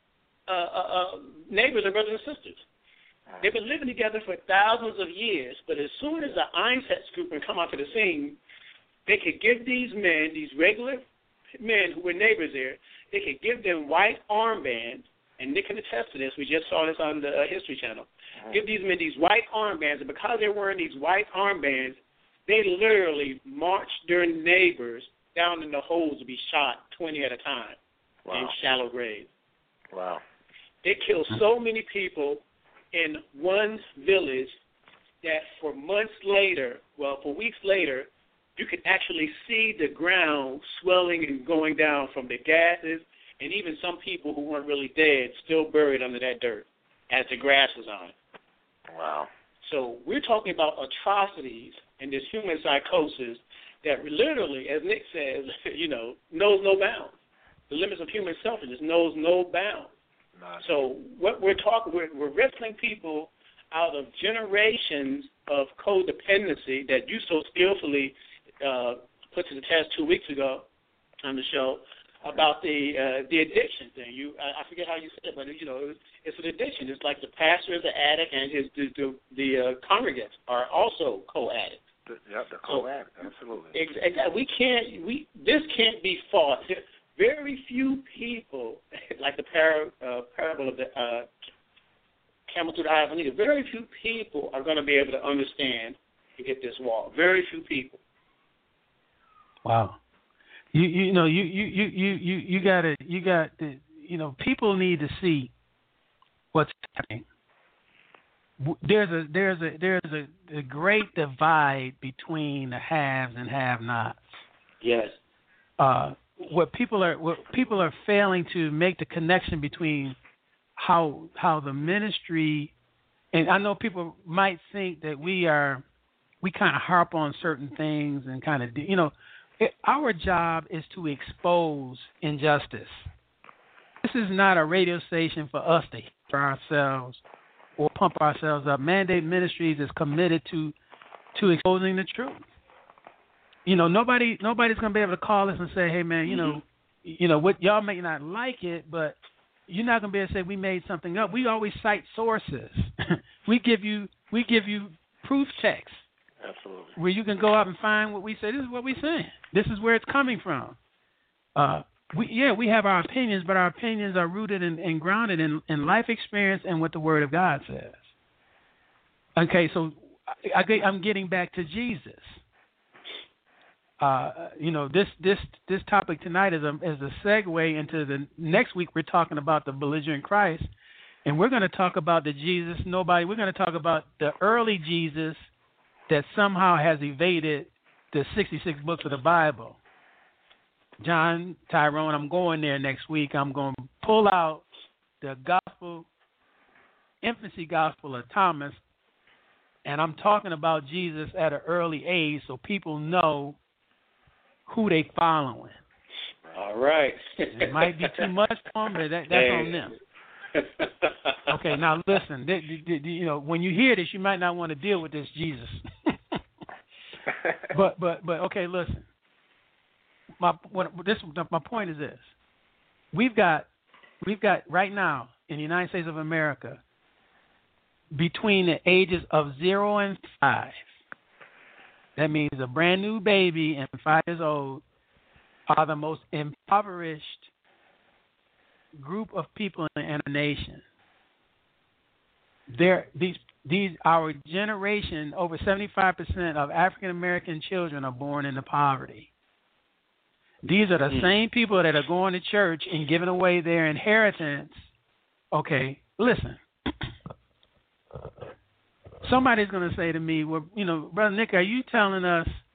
neighbors and brothers and sisters. They've been living together for thousands of years, but as soon as the Einsatzgruppen come onto the scene, they could give these men, these regular men who were neighbors there, they could give them white armbands, and Nick can attest to this. We just saw this on the History Channel. Give these men these white armbands, and because they're wearing these white armbands, they literally marched their neighbors down in the holes to be shot 20 at a time in shallow graves. Wow. They killed so many people in one village that for months later, for weeks later, you could actually see the ground swelling and going down from the gases, and even some people who weren't really dead still buried under that dirt as the grass was on it. Wow. So we're talking about atrocities and this human psychosis that literally, as Nick says, knows no bounds. The limits of human selfishness knows no bounds. So what we're talking, we're wrestling people out of generations of codependency that you so skillfully put to the test 2 weeks ago on the show about the addiction thing. I forget how you said it, but it's an addiction. It's like the pastor is an addict, and the congregants are also co-addicts. The co-addict, absolutely. Exactly. This can't be fought. Very few people, like the parable of the camel through the eye of a needle, very few people are going to be able to understand to get this wall. Very few people. Wow. You people need to see what's happening. There's a great divide between the haves and have-nots. Yes. What people are failing to make the connection between how the ministry, and I know people might think that we kind of harp on certain things and kind of our job is to expose injustice. This is not a radio station for us to hear ourselves or pump ourselves up. Mandate Ministries is committed to exposing the truth. Nobody's going to be able to call us and say, hey, man, what y'all may not like it, but you're not going to be able to say we made something up. We always cite sources. we give you proof text. Absolutely. Where you can go out and find what we say. This is what we're saying. This is where it's coming from. We have our opinions, but our opinions are rooted and grounded in life experience and what the Word of God says. Okay, so I'm getting back to Jesus. This topic tonight is a segue into the next week. We're talking about the belligerent Christ, and we're going to talk about the Jesus nobody. We're going to talk about the early Jesus that somehow has evaded the 66 books of the Bible. John, Tyrone, I'm going there next week. I'm going to pull out the infancy gospel of Thomas, and I'm talking about Jesus at an early age so people know who they following. All right. It might be too much for them, but that's on them. Okay, now listen. When you hear this, you might not want to deal with this Jesus. but okay, listen. My point is this: we've got right now in the United States of America between the ages of 0 and 5. That means a brand new baby and 5 years old are the most impoverished group of people in a nation. Our generation, over 75% of African American children are born into poverty. These are the same people that are going to church and giving away their inheritance. Okay, listen. Somebody's going to say to me, well, Brother Nick, are you telling us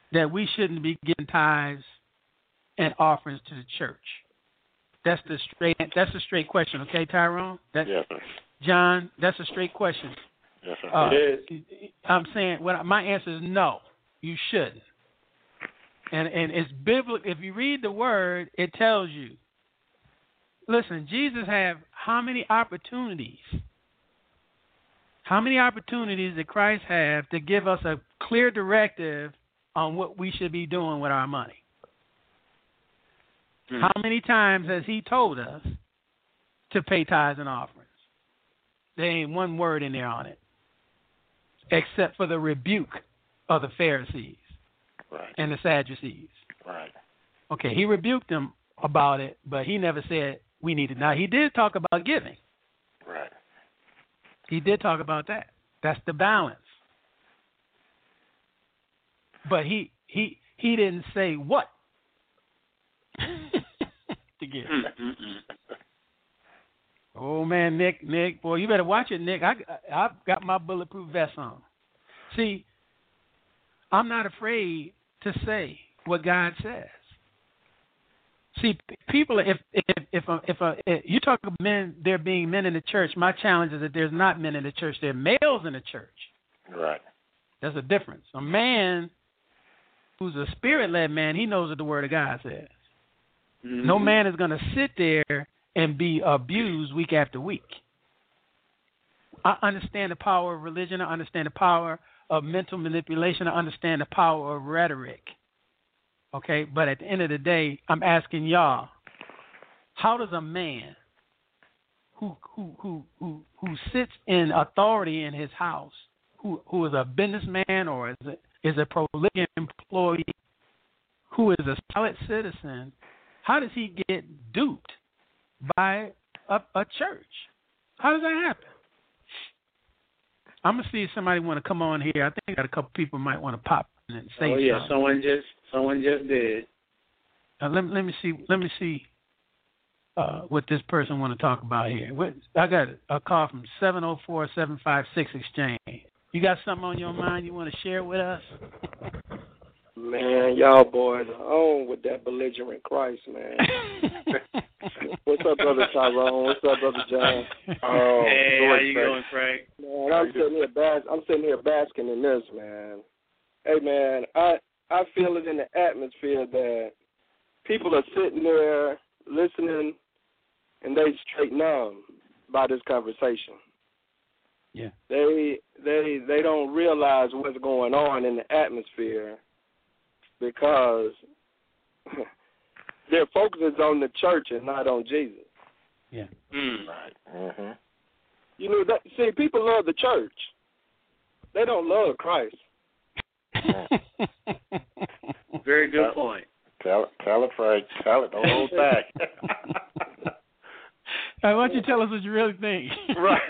that we shouldn't be giving tithes and offerings to the church? That's the straight question, okay, Tyrone? Yes, sir. John, that's a straight question. Yes, sir. It is. I'm saying, my answer is no, you shouldn't. And it's biblical. If you read the word, it tells you. Listen, Jesus had how many opportunities? How many opportunities did Christ have to give us a clear directive on what we should be doing with our money? How many times has he told us to pay tithes and offerings? There ain't one word in there on it, except for the rebuke of the Pharisees and the Sadducees. Right. Okay, he rebuked them about it, but he never said we need it. Now, he did talk about giving. Right. He did talk about that. That's the balance. But he didn't say what to give. Oh man, Nick, boy, you better watch it, Nick. I've got my bulletproof vest on. See, I'm not afraid to say what God says. See, people, if you talk about men, there being men in the church, my challenge is that there's not men in the church. There are males in the church. Right. There's a difference. A man who's a spirit-led man, he knows what the Word of God says. Mm-hmm. No man is going to sit there and be abused week after week. I understand the power of religion. I understand the power of mental manipulation. I understand the power of rhetoric. Okay, but at the end of the day, I'm asking y'all, how does a man who sits in authority in his house, who is a businessman or is a prolific employee, who is a solid citizen, how does he get duped by a church? How does that happen? I'm gonna see if somebody want to come on here. I think got a couple people might want to pop in and say something. Yeah, someone just did. Let me see what this person want to talk about here. I got a call from 704-756 Exchange. You got something on your mind you want to share with us? Man, y'all boys are on with that belligerent Christ, man. What's up, Brother Tyrone? What's up, Brother John? Oh, hey, how you going, Frank? Man, I'm sitting here basking in this, man. Hey, man, I feel it in the atmosphere that people are sitting there listening, and they straight numb by this conversation. Yeah. They don't realize what's going on in the atmosphere because their focus is on the church and not on Jesus. Yeah. Right. Mm-hmm. You know that. See, people love the church. They don't love Christ. Very good point. Tell it, Frank. Tell it. Don't hold back. Why don't you tell us what you really think? Right.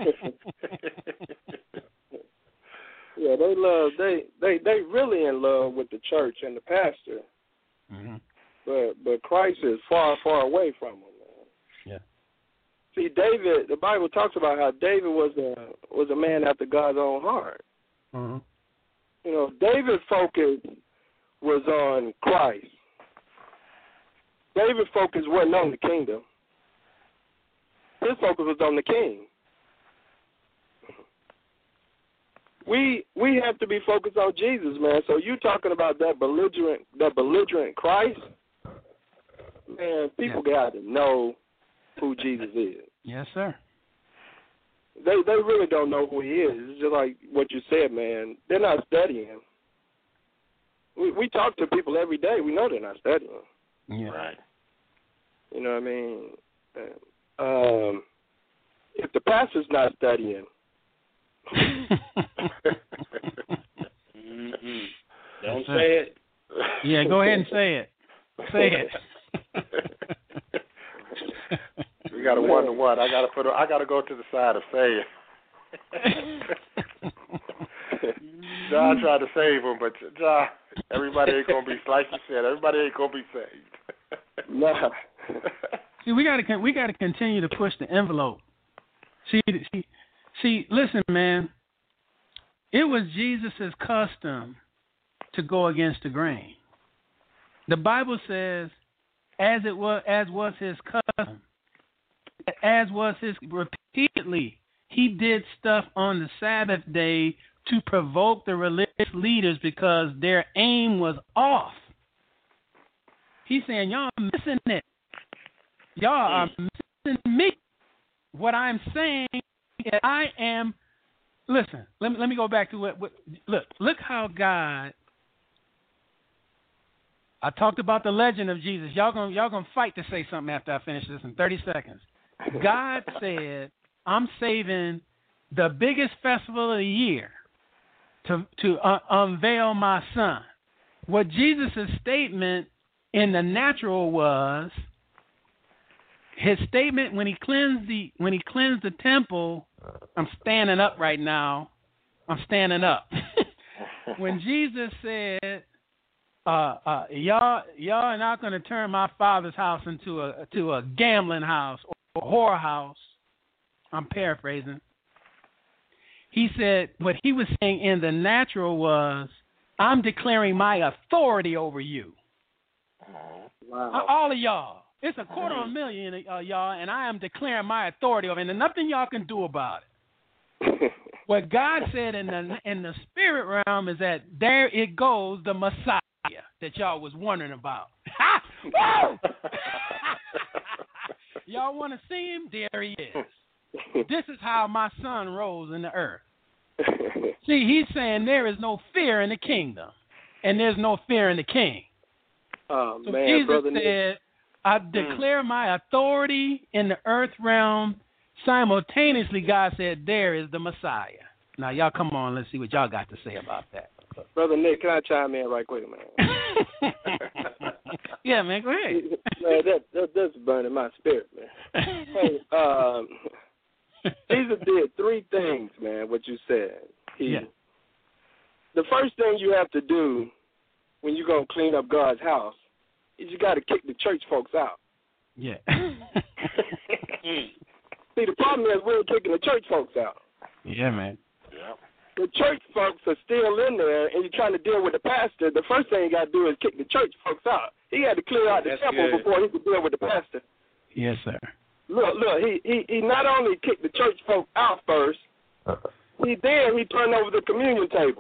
Yeah, they really in love with the church and the pastor. Mm-hmm. But Christ is far, far away from them, man. Yeah. See, David, the Bible talks about how David was a man after God's own heart. Mm-hmm. You know, David's focus was on Christ. David's focus wasn't on the kingdom. His focus was on the king. We have to be focused on Jesus, man. So you talking about that belligerent Christ, man? People got to know who Jesus is. Yes, sir. They really don't know who he is. It's just like what you said, man. They're not studying. We talk to people every day. We know they're not studying. Yeah. Right. You know what I mean? If the pastor's not studying. Mm-hmm. Don't say it. Yeah, go ahead and say it. Say it. We got a 1-to-1. I gotta go to the side of say it. John tried to save him, but John, everybody ain't gonna be like you said. Everybody ain't gonna be saved. Nah. See, we gotta continue to push the envelope. See. Listen, man. It was Jesus' custom to go against the grain. The Bible says, as was his custom, as was his repeatedly, he did stuff on the Sabbath day to provoke the religious leaders because their aim was off. He's saying, y'all are missing it. Y'all are missing me. What I'm saying is I am, listen, let me go back to what look how God, I talked about the legend of Jesus. Y'all gonna fight to say something after I finish this in 30 seconds. God said, I'm saving the biggest festival of the year to unveil my son. What Jesus' statement in the natural was, his statement when he cleansed the temple, I'm standing up right now. I'm standing up. When Jesus said, y'all are not going to turn my father's house into a gambling house or a whorehouse. I'm paraphrasing. He said what he was saying in the natural was, I'm declaring my authority over you. Wow. All of y'all. It's 250,000 y'all, and I am declaring my authority over it, and nothing y'all can do about it. What God said in the spirit realm is that there it goes, the Messiah that y'all was wondering about. Y'all want to see him? There he is. This is how my son rose in the earth. See, he's saying there is no fear in the kingdom, and there's no fear in the king. Oh, so man, Jesus Brother said, I declare my authority in the earth realm. Simultaneously, God said, there is the Messiah. Now, y'all come on, let's see what y'all got to say about that. Brother Nick, can I chime in right quick, man? Yeah, man, go ahead. Man, that's burning my spirit, man. Hey, Jesus did three things, man, what you said. The first thing you have to do when you're going to clean up God's house is you got to kick the church folks out. Yeah. See, the problem is we're kicking the church folks out. Yeah, man. Yep. The church folks are still in there, and you're trying to deal with the pastor. The first thing you got to do is kick the church folks out. He had to clear out the temple before he could deal with the pastor. Yes, sir. Look, he not only kicked the church folk out first, he turned over the communion table.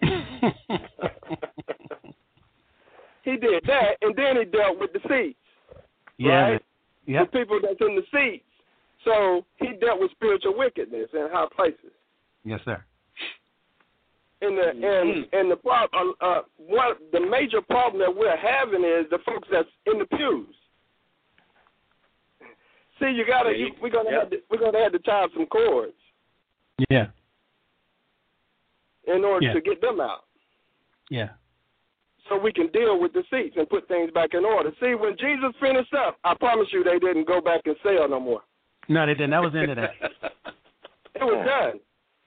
He did that, and then he dealt with the seats. Yeah. Right? Yep. The people that's in the seats. So he dealt with spiritual wickedness in high places. Yes, sir. And the problem, the major problem that we're having is the folks that's in the pews. See, we're gonna have to tie some cords. Yeah. In order to get them out. Yeah. So we can deal with the seats and put things back in order. See, when Jesus finished up, I promise you they didn't go back and sell no more. No, they didn't. That was the end of that. It was done.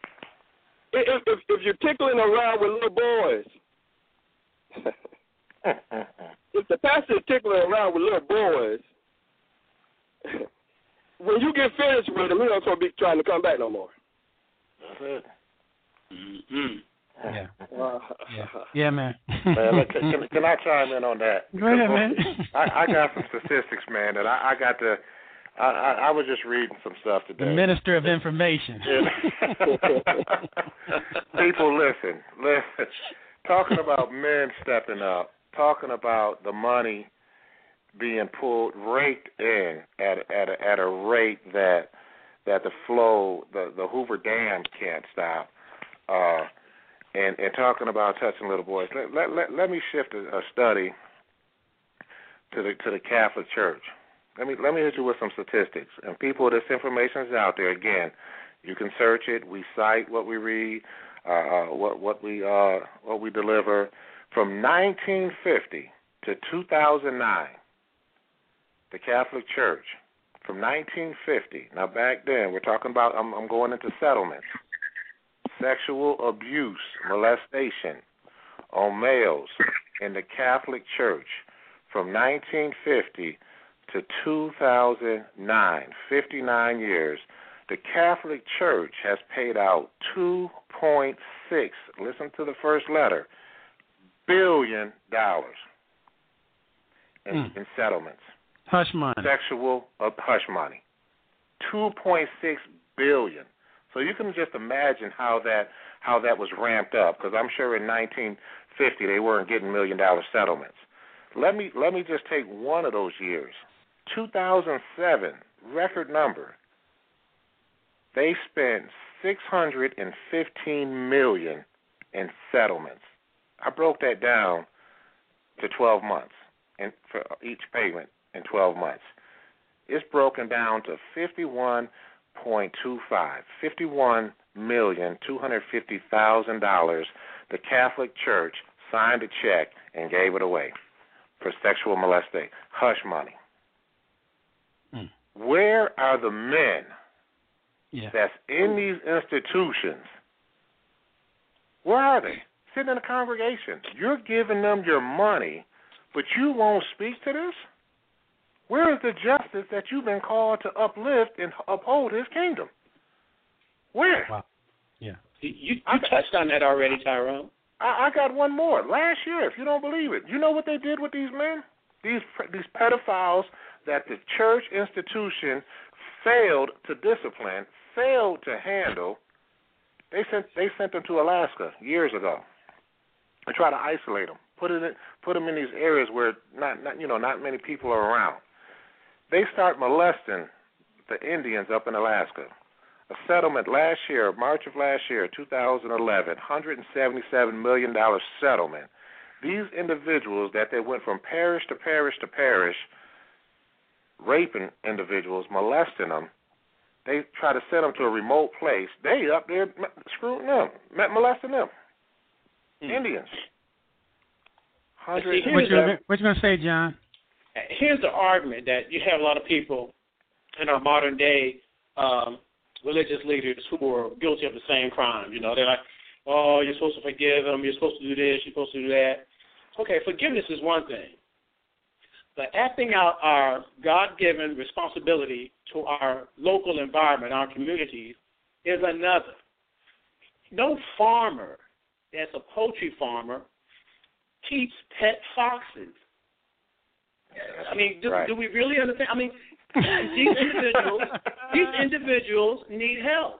If you're tickling around with little boys, if the pastor is tickling around with little boys, when you get finished with them, he don't supposed to be trying to come back no more. That's it. Mm-hmm. Yeah. Yeah, man. Man, can I chime in on that? Go ahead, man. I got some statistics, man, that I got to. I was just reading some stuff today. The Minister of Information. People, listen. Talking about men stepping up, talking about the money being raked in at a rate that the flow, the Hoover Dam can't stop. And talking about touching little boys. Let me shift a study to the Catholic Church. Let me hit you with some statistics. And people, this information is out there. Again, you can search it. We cite what we read, what we deliver. From 1950 to 2009, the Catholic Church. From 1950. Now back then, we're talking about. I'm going into settlements. Sexual abuse, molestation on males in the Catholic Church from 1950 to 2009, 59 years, the Catholic Church has paid out $2.6, listen to the first letter, billion in settlements. Hush money. Sexual hush money. $2.6 billion. So you can just imagine how that was ramped up, because I'm sure in 1950 they weren't getting $1 million settlements. Let me just take one of those years. 2007, record number. They spent $615 million in settlements. I broke that down to 12 months, and for each payment in 12 months. It's broken down to $51.25, $51,250,000. The Catholic Church signed a check and gave it away for sexual molestation, hush money. Where are the men that's in these institutions? Where are they? Sitting in a congregation. You're giving them your money, but you won't speak to this? Where is the justice that you've been called to uplift and uphold his kingdom? Where? Wow. Yeah. You touched on that already, Tyrone. I got one more. Last year, if you don't believe it, you know what they did with these men? These pedophiles that the church institution failed to discipline, failed to handle. They sent them to Alaska years ago to try to isolate them, put them in these areas where not many people are around. They start molesting the Indians up in Alaska. A settlement last year, March of last year, 2011, $177 million settlement. These individuals that they went from parish to parish to parish, raping individuals, molesting them, they try to send them to a remote place. They up there screwing them, molesting them. Indians. What you going to say, John? Here's the argument that you have a lot of people in our modern day religious leaders who are guilty of the same crime. They're like, oh, you're supposed to forgive them, you're supposed to do this, you're supposed to do that. Okay, forgiveness is one thing. But acting out our God-given responsibility to our local environment, our communities, is another. No farmer that's a poultry farmer keeps pet foxes. I mean, do we really understand? I mean, these individuals need help.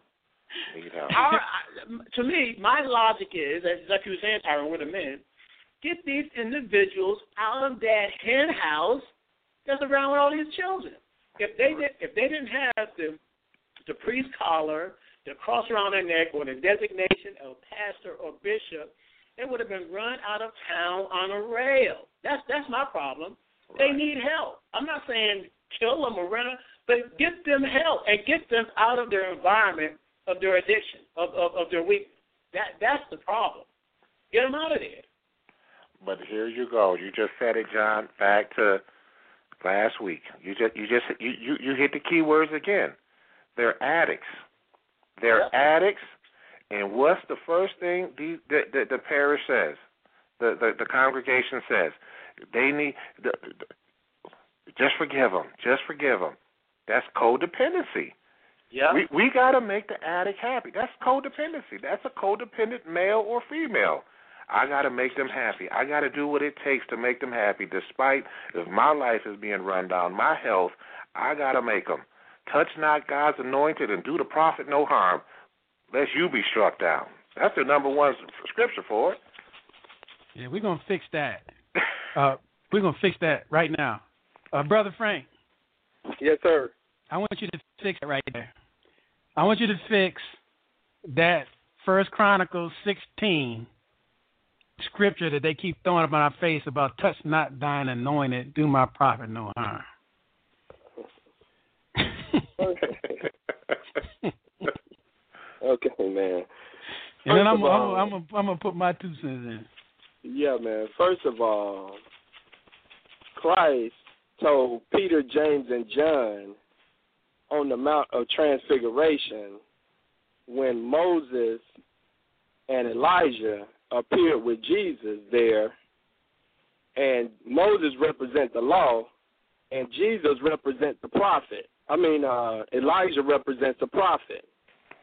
To me, my logic is, as like you were saying, Tyrone, with the men, get these individuals out of that hen house that's around with all these children. If they didn't have the priest collar, the cross around their neck, or the designation of pastor or bishop, they would have been run out of town on a rail. That's my problem. Right. They need help. I'm not saying kill them or run them, but get them help and get them out of their environment of their addiction, of their weakness. That's the problem. Get them out of there. But here you go. You just said it, John. Back to last week. You hit the key words again. They're addicts. They're addicts. And what's the first thing the parish says? The congregation says they need. Just forgive them. Just forgive them. That's codependency. Yeah. We got to make the addict happy. That's codependency. That's a codependent male or female. I got to make them happy. I got to do what it takes to make them happy, despite if my life is being run down, my health, I got to make them. Touch not God's anointed and do the prophet no harm, lest you be struck down. That's the number one scripture for it. Yeah, we're going to fix that. We're going to fix that right now. Brother Frank. Yes, sir. I want you to fix it right there. I want you to fix that 1 Chronicles 16 scripture that they keep throwing up in our face about touch not thine anointed, do my prophet no harm. Okay, man. And then I'm gonna put my 2 cents in. Yeah, man. First of all, Christ told Peter, James, and John on the Mount of Transfiguration when Moses and Elijah appeared with Jesus there, and Moses represents the law, and Jesus represents the prophet. Elijah represents the prophet.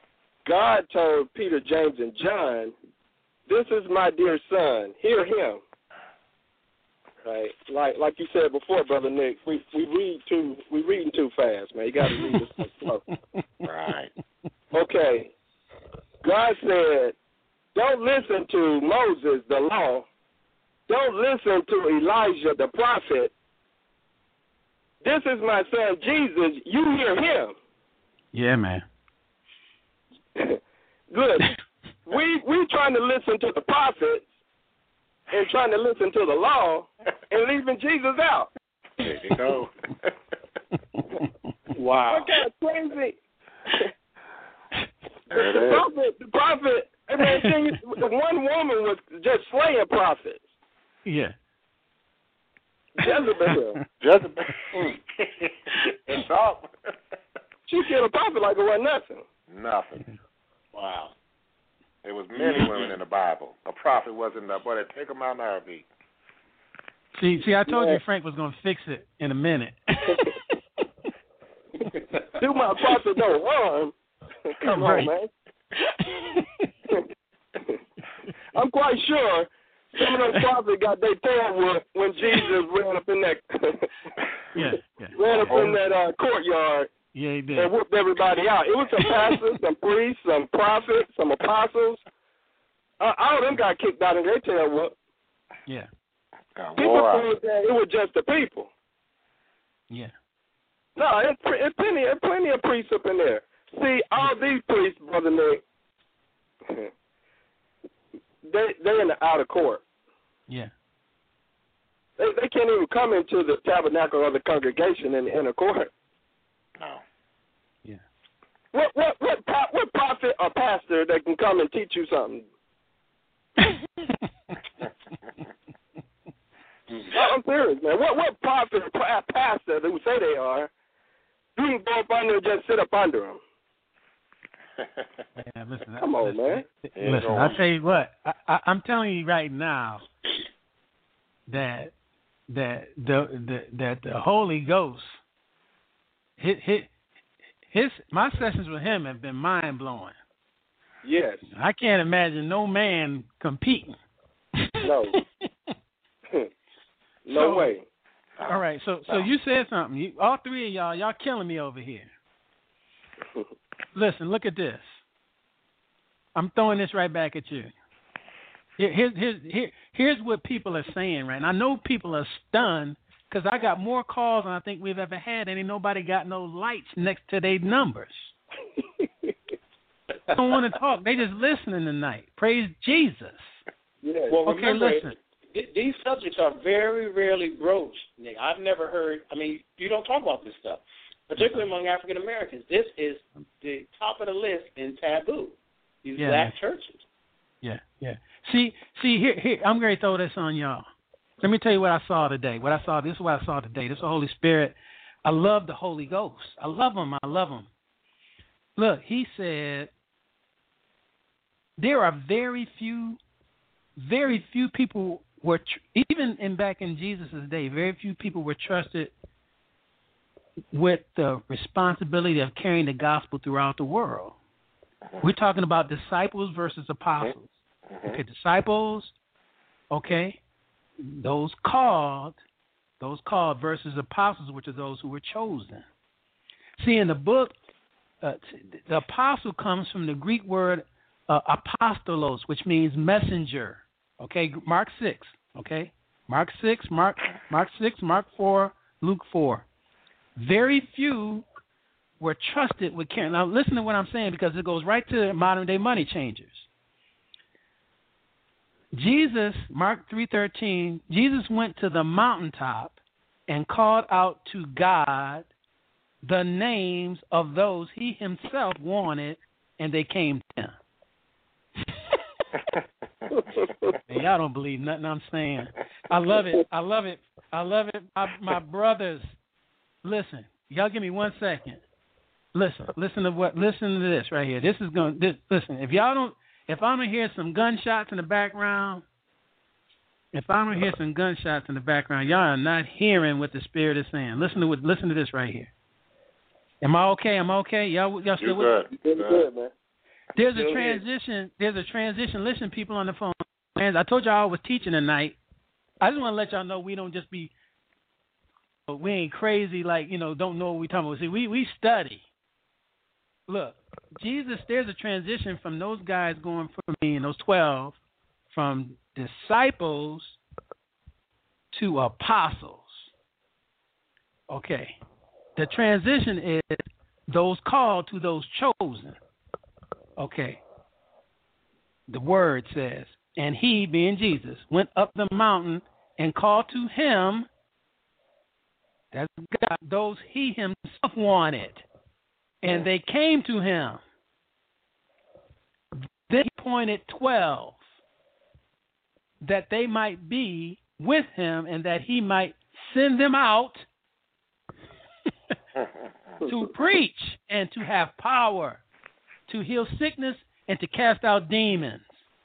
God told Peter, James, and John, this is my dear son, hear him. Right. Like you said before, Brother Nick, we reading too fast, man. You got to read this stuff slow. Right. Okay. God said, don't listen to Moses, the law. Don't listen to Elijah, the prophet. This is my son, Jesus. You hear him. Yeah, man. Good. We trying to listen to the prophets and trying to listen to the law and leaving Jesus out. There you go. Wow. What kind of crazy? The prophet, I mean, one woman was just slaying prophets. Yeah. Jezebel. And talk. She killed a prophet like it wasn't nothing. Nothing. Wow. There was many women in the Bible. A prophet wasn't that, boy, they'd take them out in a heartbeat. See, I told you Frank was going to fix it in a minute. Do my prophet no harm. Come on, man. I'm quite sure some of those prophets got their tail whooped when Jesus ran up in that ran up in that courtyard. Yeah, he did. And whooped everybody out. It was some pastors, some priests, some prophets, some apostles. All of them got kicked out and their tail whooped. Yeah. People think that it was just the people. Yeah. No, it's plenty of priests up in there. See, all these priests, Brother Nick, they're in the outer court. Yeah. They can't even come into the tabernacle or the congregation in the inner court. No. Yeah. What prophet or pastor that can come and teach you something? I'm serious, man. What prophet or pastor who say they are, you can go up under and just sit up under them? Yeah, listen, come on, man. Listen, I'll tell you what. I'm telling you right now that the Holy Ghost, my sessions with him have been mind blowing. Yes. I can't imagine no man competing. No. No way. All right, so you said something. All three of y'all killing me over here. Listen, look at this. I'm throwing this right back at you. Here's what people are saying, right? And I know people are stunned because I got more calls than I think we've ever had, and ain't nobody got no lights next to their numbers. I don't want to talk. They just listening tonight. Praise Jesus. Yeah. Well, okay, remember, listen. These subjects are very rarely broached, Nick. I've never heard. I mean, you don't talk about this stuff, particularly among African Americans. This is the top of the list in taboo. These black churches. Yeah. See, here, I'm going to throw this on y'all. Let me tell you what I saw today. This is what I saw today. This is the Holy Spirit. I love the Holy Ghost. I love him. Look, he said there are very few people were, back in Jesus' day, very few people were trusted with the responsibility of carrying the gospel throughout the world. We're talking about disciples versus apostles. Okay, disciples, okay, those called versus apostles, which are those who were chosen. See, in the book, the apostle comes from the Greek word apostolos, which means messenger. Okay, Mark 6. Okay, Mark 6, Mark 4, Luke 4. Very few were trusted with carrying. Now, listen to what I'm saying because it goes right to modern day money changers. Jesus, Mark 3:13. Jesus went to the mountaintop and called out to God the names of those he himself wanted, and they came to him. Man, y'all don't believe nothing I'm saying. I love it. My brothers, listen. Y'all give me 1 second. Listen to this right here. Listen, if I'm gonna hear some gunshots in the background, y'all are not hearing what the Spirit is saying. Listen to this right here. Am I okay? Y'all still with me? Good, man. There's a transition. Listen, people on the phone. I told y'all I was teaching tonight, I just want to let y'all know we don't just be, we ain't crazy like, don't know what we're talking about. See, we study. Look, Jesus, there's a transition from those guys going from me and those 12, from disciples to apostles. Okay. The transition is those called to those chosen. Okay. The word says, and he, being Jesus, went up the mountain and called to him, that's God, those he himself wanted. And they came to him. Then he appointed 12 that they might be with him and that he might send them out to preach and to have power, to heal sickness and to cast out demons.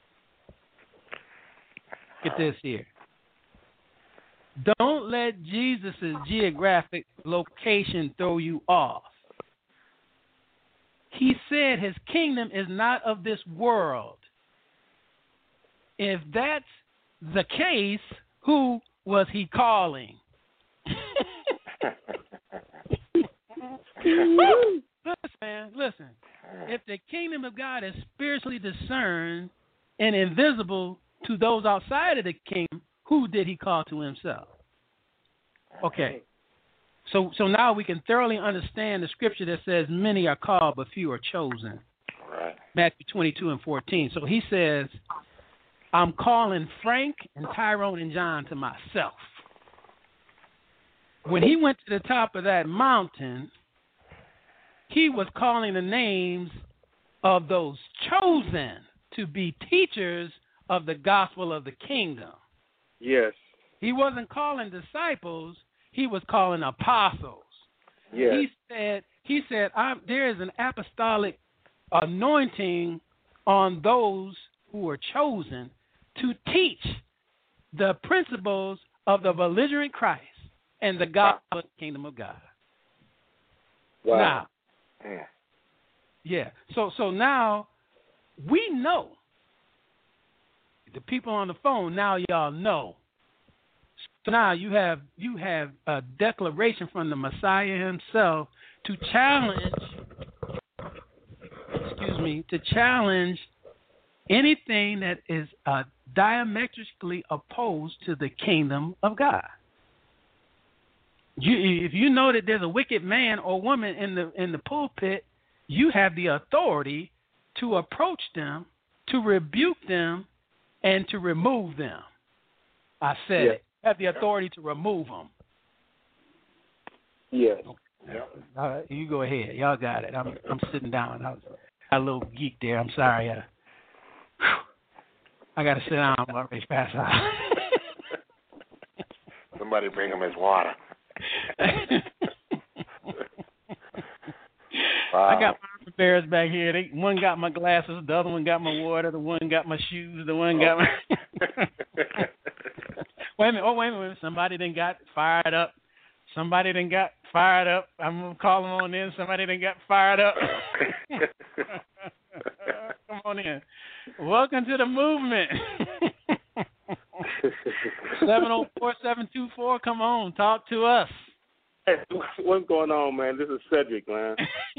Get this here. Don't let Jesus' geographic location throw you off. He said his kingdom is not of this world. If that's the case, who was he calling? Listen, man, listen. If the kingdom of God is spiritually discerned and invisible to those outside of the kingdom, who did he call to himself? Okay. So now we can thoroughly understand the scripture that says many are called but few are chosen. Right. Matthew 22:14. So he says, I'm calling Frank and Tyrone and John to myself. When he went to the top of that mountain, he was calling the names of those chosen to be teachers of the gospel of the kingdom. Yes. He wasn't calling disciples. He was calling apostles. Yes. He said, there is an apostolic anointing on those who are chosen to teach the principles of the belligerent Christ and the gospel of the kingdom of God. Wow. Now, yeah. So now we know. The people on the phone, now y'all know. So now you have a declaration from the Messiah himself to challenge anything that is diametrically opposed to the kingdom of God. If you know that there's a wicked man or woman in the pulpit, you have the authority to approach them, to rebuke them, and to remove them. I said it. You have the authority to remove them. Yes. Okay. You go ahead. Y'all got it. I'm sitting down. I was a little geek there. I'm sorry. I got to sit down. I'm already passed out. Somebody bring him his water. Wow. I got my bears back here. One got my glasses, the other one got my water, the one got my shoes, the one got my... Wait a minute. Somebody done got fired up. I'm going to call them on in. Somebody done got fired up. Come on in. Welcome to the movement. 704-724. Come on, talk to us. Hey, what's going on, man? This is Cedric, man.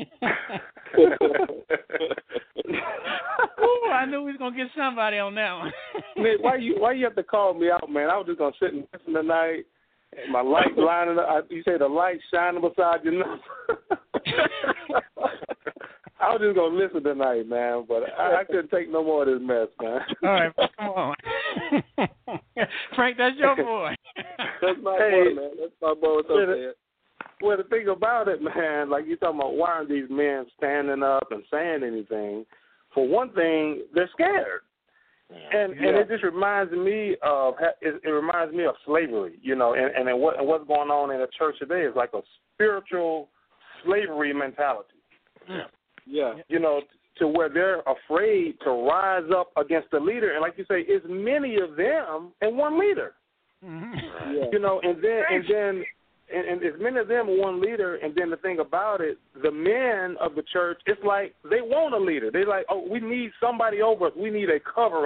Ooh, I knew we was gonna get somebody on that one. Man, why you have to call me out, man? I was just gonna sit and listen tonight. And my light lining up. You say the light shining beside your number. I was just gonna listen tonight, man. But I couldn't take no more of this mess, man. All right, come on, Frank. That's your boy. That's my boy, man. That's my boy. What's up there? Well, the thing about it, man, like you're talking about, why aren't these men standing up and saying anything? For one thing, they're scared, and it just reminds me of slavery, you know, and what's going on in the church today is like a spiritual slavery mentality. Yeah. You know, to where they're afraid to rise up against the leader, and like you say, it's many of them and one leader. Mm-hmm. Yeah. You know, and as many of them are one leader, and then the thing about it, the men of the church, it's like they want a leader. They're like, oh, we need somebody over us. We need a covering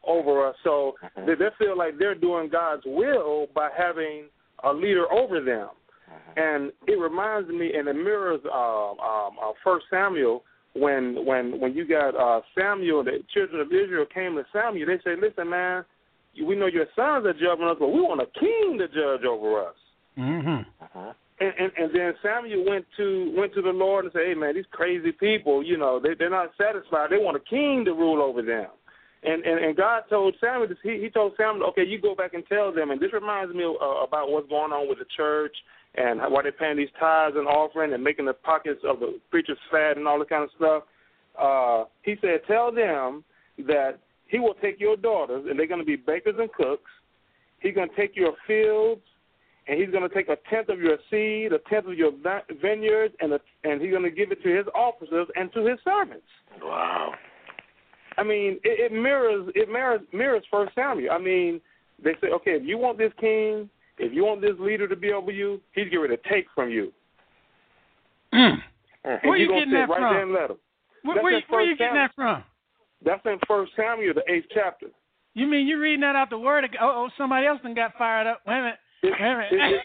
over us. So they feel like they're doing God's will by having a leader over them. And it reminds me, and it mirrors 1 Samuel, when you got Samuel, the children of Israel came to Samuel. They said, "Listen, man, we know your sons are judging us, but we want a king to judge over us." Mm-hmm. And then Samuel went to the Lord and said, "Hey, man, these crazy people, they're not satisfied. They want a king to rule over them." And God told Samuel, he told Samuel, "Okay, you go back and tell them." And this reminds me about what's going on with the church and why they're paying these tithes and offering and making the pockets of the preachers fat and all that kind of stuff. He said, "Tell them that he will take your daughters, and they're going to be bakers and cooks. He's going to take your fields, and he's going to take 1/10 of your seed, 1/10 of your vineyards, and he's going to give it to his officers and to his servants." Wow. I mean, it mirrors 1 Samuel. I mean, they say, okay, if you want this king, if you want this leader to be over you, he's getting ready to take from you. Where are you getting that right from? There and let him. Where are you getting that from? That's in 1 Samuel, the 8th chapter. You mean you reading that out the word? Somebody else done got fired up. Wait a minute.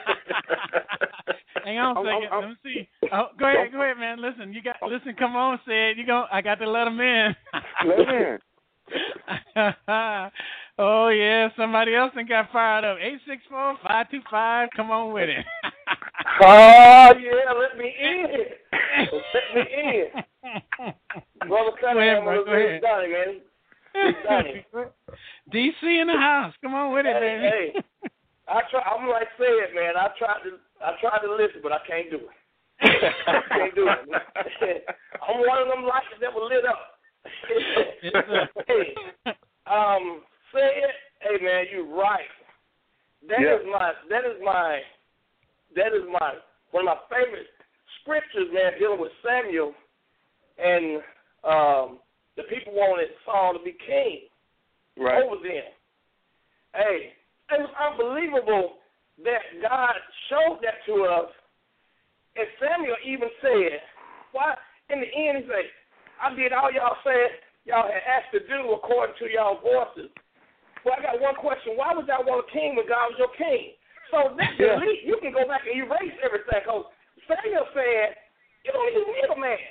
Hang on a second. Let me see. Oh, go ahead, man. Listen, come on, say it. I got to let him in. Let him in. Oh yeah, somebody else done got fired up. 864-525. Come on with it. Oh yeah, let me in. Let me in. Brother Cunningham, go ahead. Donnie, man. Donnie. DC in the house. Come on with it, baby. Hey. I'm like said, man. I tried to listen, but I can't do it. I can't do it. I'm one of them lights that were lit up. Hey, said, hey man, you're right. That is my one of my favorite scriptures, man, dealing with Samuel and the people wanted Saul to be king over them. Hey. It was unbelievable that God showed that to us. And Samuel even said, why, in the end, he said, I did all y'all said y'all had asked to do according to y'all voices. Well, I got one question. Why would y'all want a king when God was your king? So that's elite. You can go back and erase everything. Because Samuel said, you don't even need a man.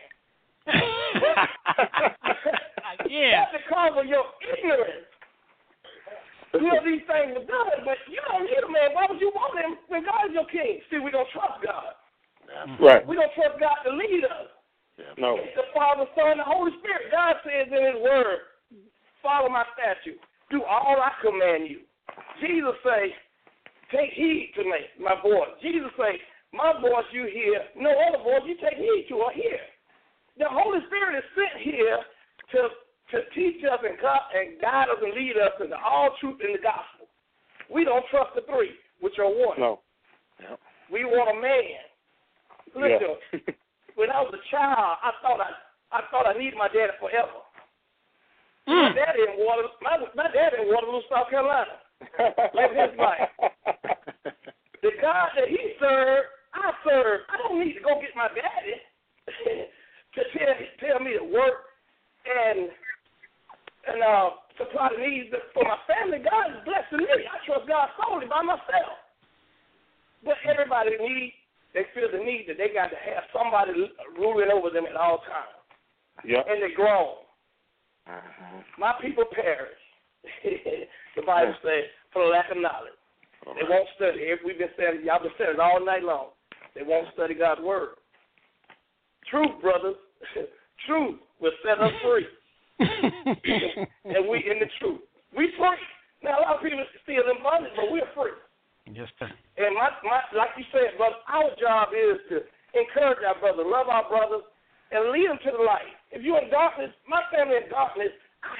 That's because of your ignorance. You know, these things are done, but you don't need a man. Why would you want him when God is your king? See, we don't trust God. Right. We don't trust God to lead us. No. It's the Father, Son, and the Holy Spirit. God says in his word, follow my statutes. Do all I command you. Jesus say, take heed to me, my voice. Jesus say, my voice you hear, no other voice you take heed to or hear. The Holy Spirit is sent here to teach us and guide us and lead us into all truth in the gospel. We don't trust the three, which are one. No. Yep. We want a man. Listen, when I was a child, I thought I needed my daddy forever. My daddy in Waterloo, South Carolina. Lived his life. The God that he served, I serve. I don't need to go get my daddy to tell me to work and supply the needs for my family. God is blessing me. I trust God solely by myself. But everybody they feel the need that they got to have somebody ruling over them at all times. Yep. And they're grown. My people perish. The Bible says, for the lack of knowledge. They won't study. We've been studying, y'all been studying all night long. They won't study God's word. Truth, brothers. Truth will set us free. And we in the truth. We free. Now, a lot of people are still in bondage, but we're free. Yes, sir. And my like you said, brother, our job is to encourage our brothers, love our brothers, and lead them to the light. If you're in darkness, my family in darkness,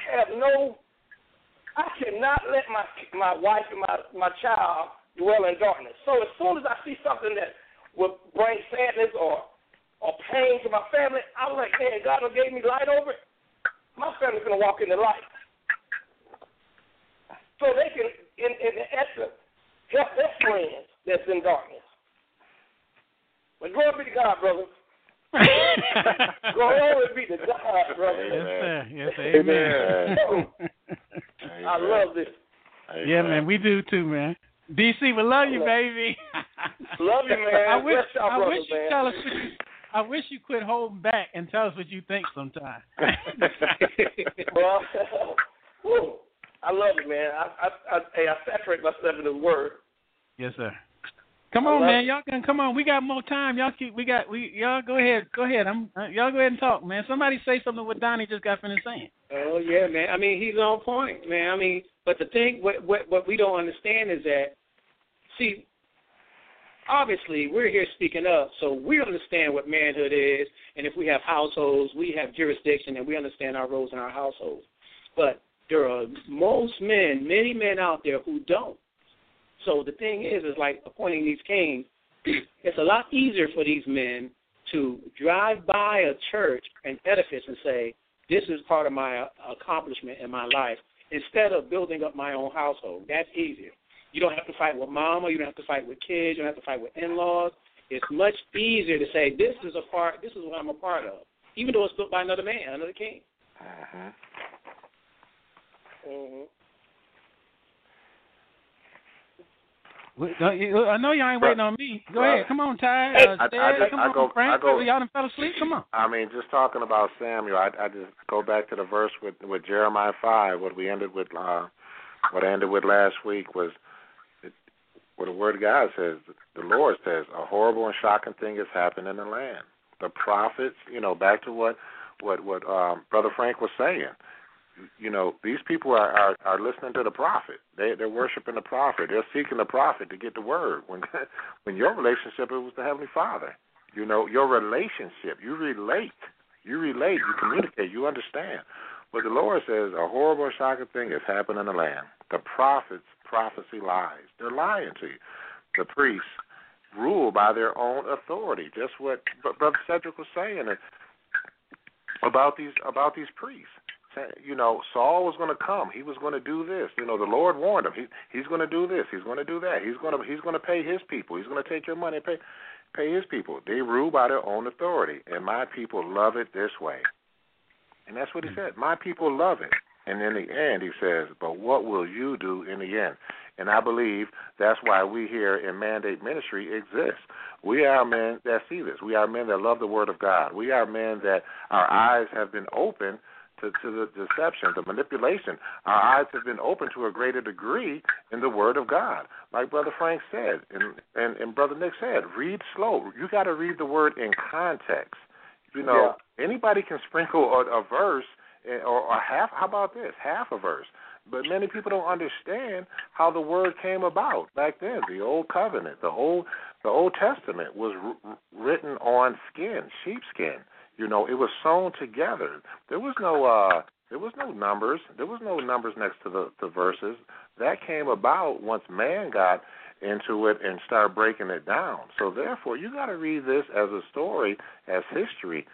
I cannot let my wife and my child dwell in darkness. So as soon as I see something that will bring sadness or pain to my family, I'm like, man, God done gave me light over it. My family's going to walk in the light. So they can, in essence, help their friends that's in darkness. But glory be to God, brother. Glory be to God, brother. Yes, sir. Yes, amen. I love this. Yeah, man, we do too, man. DC, we love you, baby. Love you, man. I wish man. tell us. I wish you quit holding back and tell us what you think sometime. Well, I love it, man. I saturate myself in the word. Yes, sir. Come on, man. Y'all can come on. We got more time. Y'all go ahead. Y'all go ahead and talk, man. Somebody say something what Donnie just got finished saying. Oh yeah, man. I mean, he's on point, man. I mean, but the thing, what we don't understand is that, see, obviously we're here speaking up, so we understand what manhood is, and if we have households, we have jurisdiction, and we understand our roles in our households. But there are many men out there who don't. So the thing is like appointing these kings, it's a lot easier for these men to drive by a church, an edifice, and say, this is part of my accomplishment in my life, instead of building up my own household. That's easier. You don't have to fight with mama. You don't have to fight with kids. You don't have to fight with in-laws. It's much easier to say, this is what I'm a part of, even though it's built by another man, another king. Mm-hmm. Mm-hmm. I know y'all ain't waiting on me. Go ahead. Come on, Ty. Frank. Y'all done fell asleep? Come on. I mean, just talking about Samuel, I just go back to the verse with Jeremiah 5. What I ended with last week was where the Word of God says, the Lord says, a horrible and shocking thing has happened in the land. The prophets, back to what Brother Frank was saying. These people are listening to the prophet. They're worshiping the prophet. They're seeking the prophet to get the word. When your relationship is with the Heavenly Father, your relationship, you relate, you communicate, you understand. But the Lord says a horrible and shocking thing has happened in the land. The prophets' prophecy lies. They're lying to you. The priests rule by their own authority. Just what Brother Cedric was saying about these priests. Saul was going to come. He was going to do this. The Lord warned him. He's going to do this. He's going to do that. He's going to pay his people. He's going to take your money and pay his people. They rule by their own authority, and my people love it this way. And that's what he said. My people love it. And in the end, he says, but what will you do in the end? And I believe that's why we here in Mandate Ministry exist. We are men that see this. We are men that love the Word of God. We are men that our eyes have been open to the deception, the manipulation. Our eyes have been open to a greater degree in the Word of God. Like Brother Frank said and Brother Nick said, read slow. You got to read the Word in context. Anybody can sprinkle a verse or half. How about this? Half a verse. But many people don't understand how the Word came about back then. The Old Covenant, the Old Testament was written on skin, sheepskin. It was sewn together. There was no numbers. There was no numbers next to the verses. That came about once man got into it and started breaking it down. So therefore, you got to read this as a story, as history,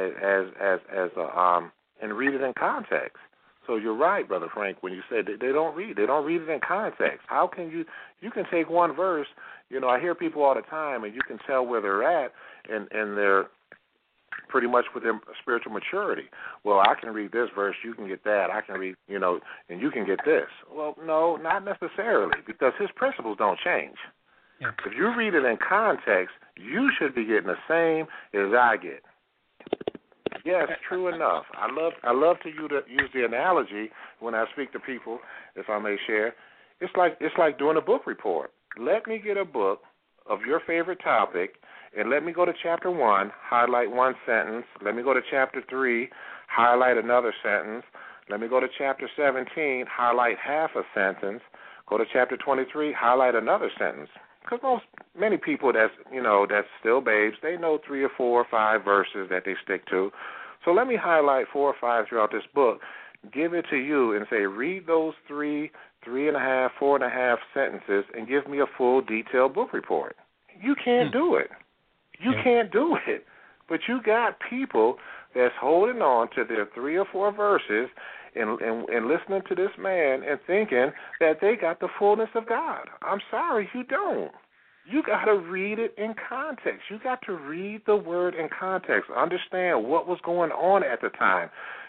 and read it in context. So you're right, Brother Frank, when you say they don't read. They don't read it in context. How can you can take one verse. I hear people all the time, and you can tell where they're at, and they're pretty much with their spiritual maturity. Well, I can read this verse, you can get that. I can read, and you can get this. Well, no, not necessarily, because his principles don't change. Yeah. If you read it in context, you should be getting the same as I get. Yes, true enough. I love to use the analogy when I speak to people, if I may share. It's like doing a book report. Let me get a book of your favorite topic, and let me go to chapter 1, highlight one sentence. Let me go to chapter 3, highlight another sentence. Let me go to chapter 17, highlight half a sentence. Go to chapter 23, highlight another sentence. Because many people that's still babes, they know 3 or 4 or 5 verses that they stick to. So let me highlight 4 or 5 throughout this book, give it to you, and say, read those 3, 3.5, 4.5 sentences, and give me a full detailed book report. You can't do it. You can't do it. But you got people that's holding on to their 3 or 4 verses and listening to this man and thinking that they got the fullness of God. I'm sorry, you don't. You got to read it in context. You got to read the word in context, understand what was going on at the time.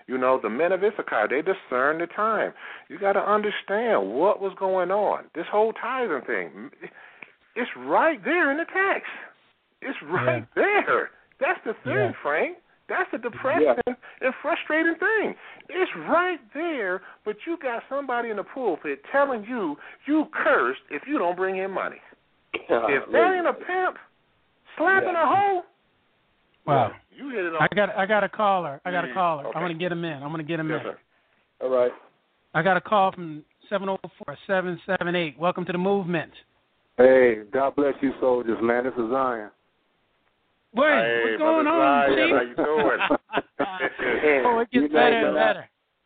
You know, the men of Issachar, they discern the time. You got to understand what was going on. This whole tithing thing, it's right there in the text. It's right there. That's the thing, Frank. That's the depressing and frustrating thing. It's right there, but you got somebody in the pulpit telling you cursed if you don't bring in money. If that ain't a pimp slapping a hoe, wow. You hit it on. I got a caller. Okay. I'm going to get him in. Sir. All right. I got a call from 704-778. Welcome to the movement. Hey, God bless you, soldiers, man. This is Zion. Wait, what's going on, Chief? How you doing? Oh, it gets better and better.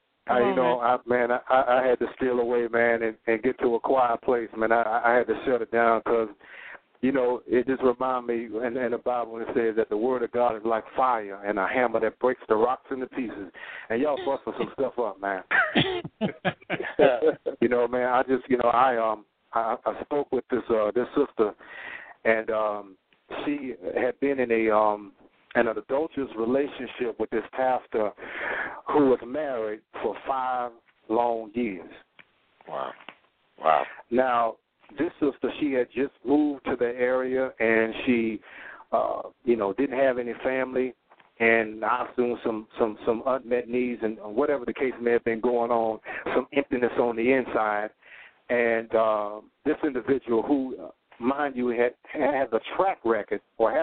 I had to steal away, man, and get to a quiet place, man. I had to shut it down because, you know, it just reminds me in the Bible when it says that the word of God is like fire and a hammer that breaks the rocks into pieces. And y'all busting some stuff up, man. You know, man, I just, you know, I spoke with this sister, and she had been in an adulterous relationship with this pastor who was married for 5 long years. Wow. Now, this sister, she had just moved to the area, and she, didn't have any family, and I assume some unmet needs and whatever the case may have been going on, some emptiness on the inside. And this individual who, mind you, had a track record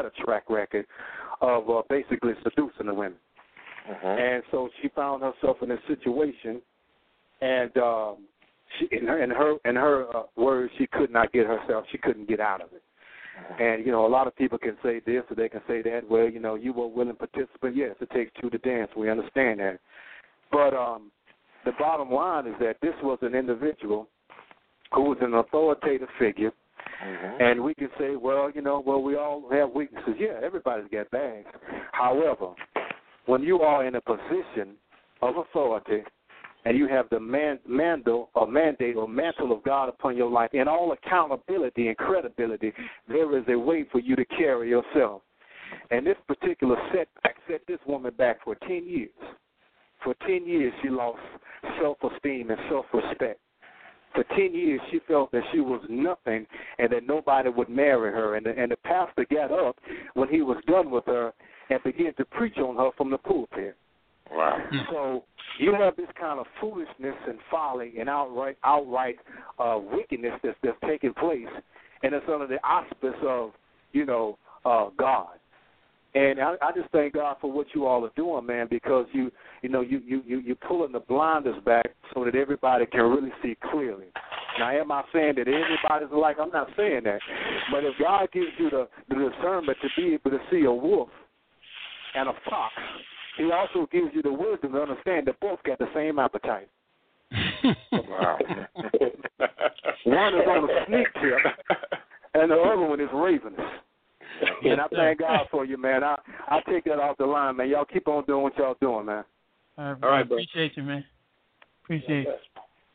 of basically seducing the women. And so she found herself in a situation, and she, in her words, she could not get herself. She couldn't get out of it. And, you know, a lot of people can say this or they can say that. Well, you know, you were a willing participant. Yes, it takes 2 to dance. We understand that. But the bottom line is that this was an individual who was an authoritative figure. And we can say, well, we all have weaknesses. Yeah, everybody's got bags. However, when you are in a position of authority and you have the mandate or mantle of God upon your life, in all accountability and credibility, there is a way for you to carry yourself. And this particular setback set this woman back for 10 years. For 10 years, she lost self-esteem and self-respect. For 10 years, she felt that she was nothing and that nobody would marry her. And the pastor got up when he was done with her and began to preach on her from the pulpit. Wow. So you have this kind of foolishness and folly and outright wickedness that's taking place, and it's under the auspice of, God. And I just thank God for what you all are doing, man, because you're pulling the blinders back so that everybody can really see clearly. Now, am I saying that everybody's alike? I'm not saying that. But if God gives you the discernment to be able to see a wolf and a fox, He also gives you the wisdom to understand that both got the same appetite. Wow. One is on a sneak tip, and the other one is ravenous. And I thank God for you, man. I take that off the line, man. Y'all keep on doing what y'all doing, man. All right, appreciate you, man. Appreciate you.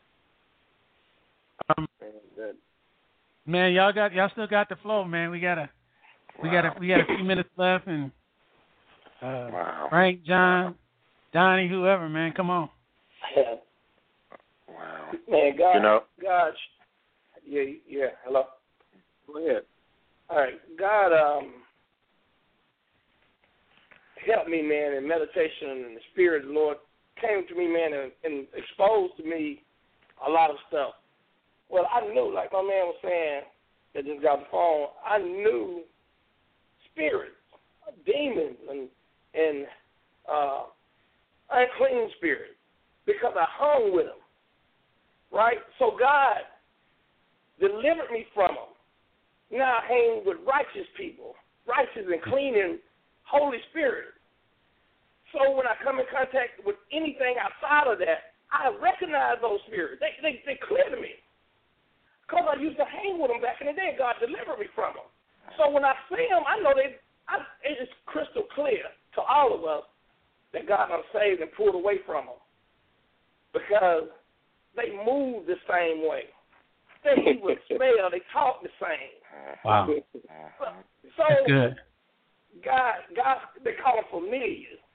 Man, y'all still got the flow, man. We got a few minutes left, and Frank, John, Donnie, whoever, man, come on. Wow. Man, God, yeah. Hello. Go ahead. All right, God helped me, man, in meditation and the Spirit of the Lord came to me, man, and exposed to me a lot of stuff. Well, I knew, like my man was saying that just got the phone, I knew spirits, demons, and unclean spirits because I hung with them, right? So God delivered me from them. Now I hang with righteous people, righteous and clean and Holy Spirit. So when I come in contact with anything outside of that, I recognize those spirits. They clear to me. Because I used to hang with them back in the day. God delivered me from them. So when I see them, I know it's crystal clear to all of us that God done saved and pulled away from them. Because they move the same way. They even smell, they talk the same. Wow. So that's good. God, they call them familiars.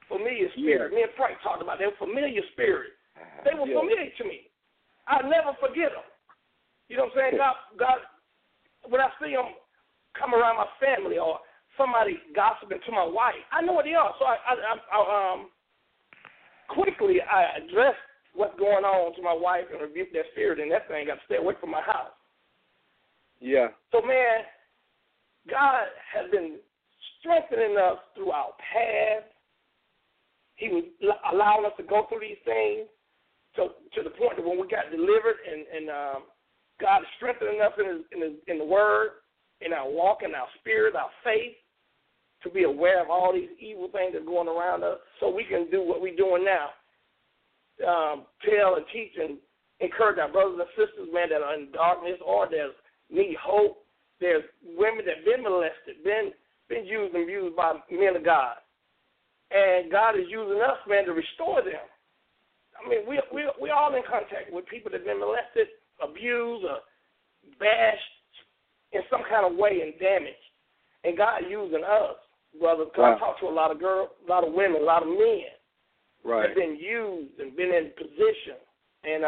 familiar spirit. Me and Frank talked about that familiar spirit. They were familiar to me. I'll never forget them. You know what I'm saying? God, when I see them come around my family or somebody gossiping to my wife, I know what they are. So I quickly addressed what's going on to my wife and rebuked that spirit, and that thing got to stay away from my house. Yeah. So, man, God has been strengthening us through our past. He was allowing us to go through these things to the point that when we got delivered, and God is strengthening us in the Word, in our walk, in our spirit, our faith, to be aware of all these evil things that are going around us, so we can do what we're doing now. Tell and teach and encourage our brothers and sisters, man, that are in darkness or that need hope. There's women that have been molested, been used and abused by men of God. And God is using us, man, to restore them. I mean, we're all in contact with people that have been molested, abused, or bashed in some kind of way and damaged. And God using us, brother, because I talk to a lot of girls, a lot of women, a lot of men. Right. Have been used and been in position, and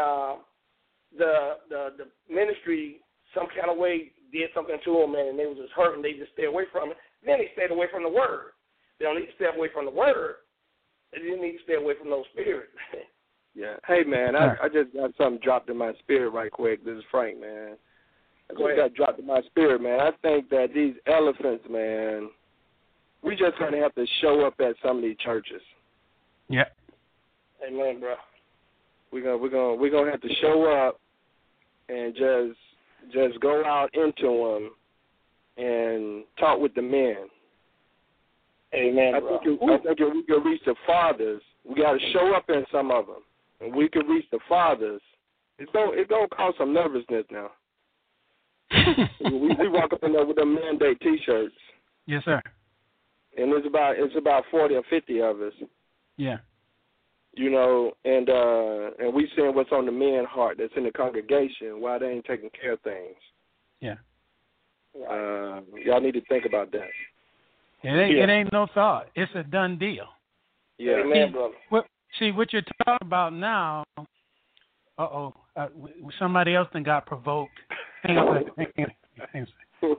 the ministry some kind of way did something to them, and they was just hurting. They just stayed away from it. Then they stayed away from the Word. They don't need to stay away from the Word. They just need to stay away from those spirits. Yeah. Hey, man, I just got something dropped in my spirit right quick. This is Frank, man. I just got dropped in my spirit, man. I think that these elephants, man, we just going to have to show up at some of these churches. Yeah. Amen, bro. We're gonna have to show up and just go out into them and talk with the men. Amen, I think if we can reach the fathers, we got to show up in some of them, and we can reach the fathers. It's gonna cause some nervousness now. we walk up in there with them mandate T-shirts. Yes, sir. And it's about 40 or 50 of us. Yeah. You know, and we seeing what's on the men's heart that's in the congregation, why they ain't taking care of things. Yeah. Y'all need to think about that. It ain't no thought. It's a done deal. Yeah. Amen, brother. What you're talking about now, somebody else then got provoked. Hang on a second.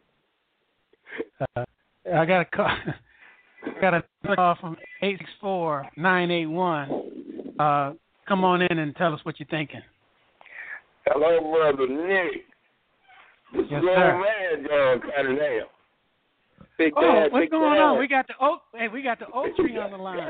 I got a call. Got a call from 864-981. Come on in and tell us what you're thinking. Hello, Brother Nick. This is old man, John Cunningham. Big Dad, what's going on? We got the oak. Hey, we got the oak tree on the line.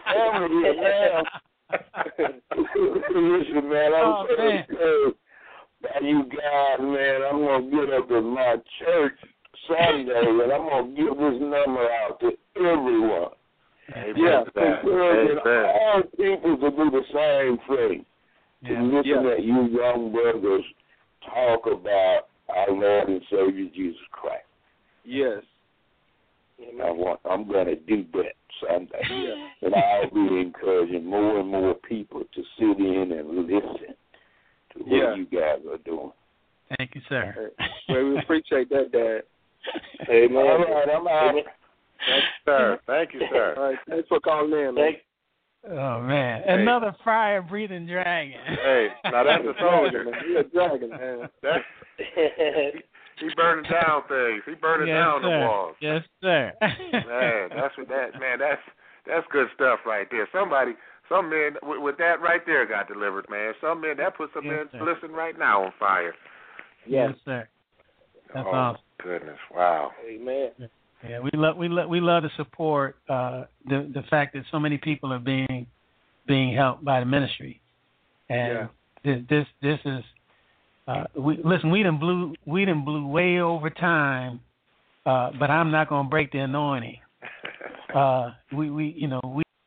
Listen, man, I'm so by you guys, man. I'm gonna get up at my church Sunday, and I'm gonna give this number out to everyone. Encouraging all people to do the same thing. To listen at you young brothers talk about our Lord and Savior Jesus Christ. Yes. I'm going to do that Sunday. And I'll be encouraging more and more people to sit in and listen to what you guys are doing. Thank you, sir. Well, we appreciate that, Dad. Amen. All right, I'm out. Thank you, sir. Thank you, sir. All right, thanks for calling in, man. Oh, man. Hey. Another fire-breathing dragon. Hey, now that's a soldier. He's a dragon, man. He burning down things. He burning down the walls. Yes, sir. Man, that's good stuff right there. Some men with that right there got delivered, man. Some men, that puts some men listening right now on fire. Yes, sir. That's awesome. Goodness, wow. Amen. Yeah, we love to support the fact that so many people are being helped by the ministry, and this is we done blew way over time, but I'm not gonna break the anointing. We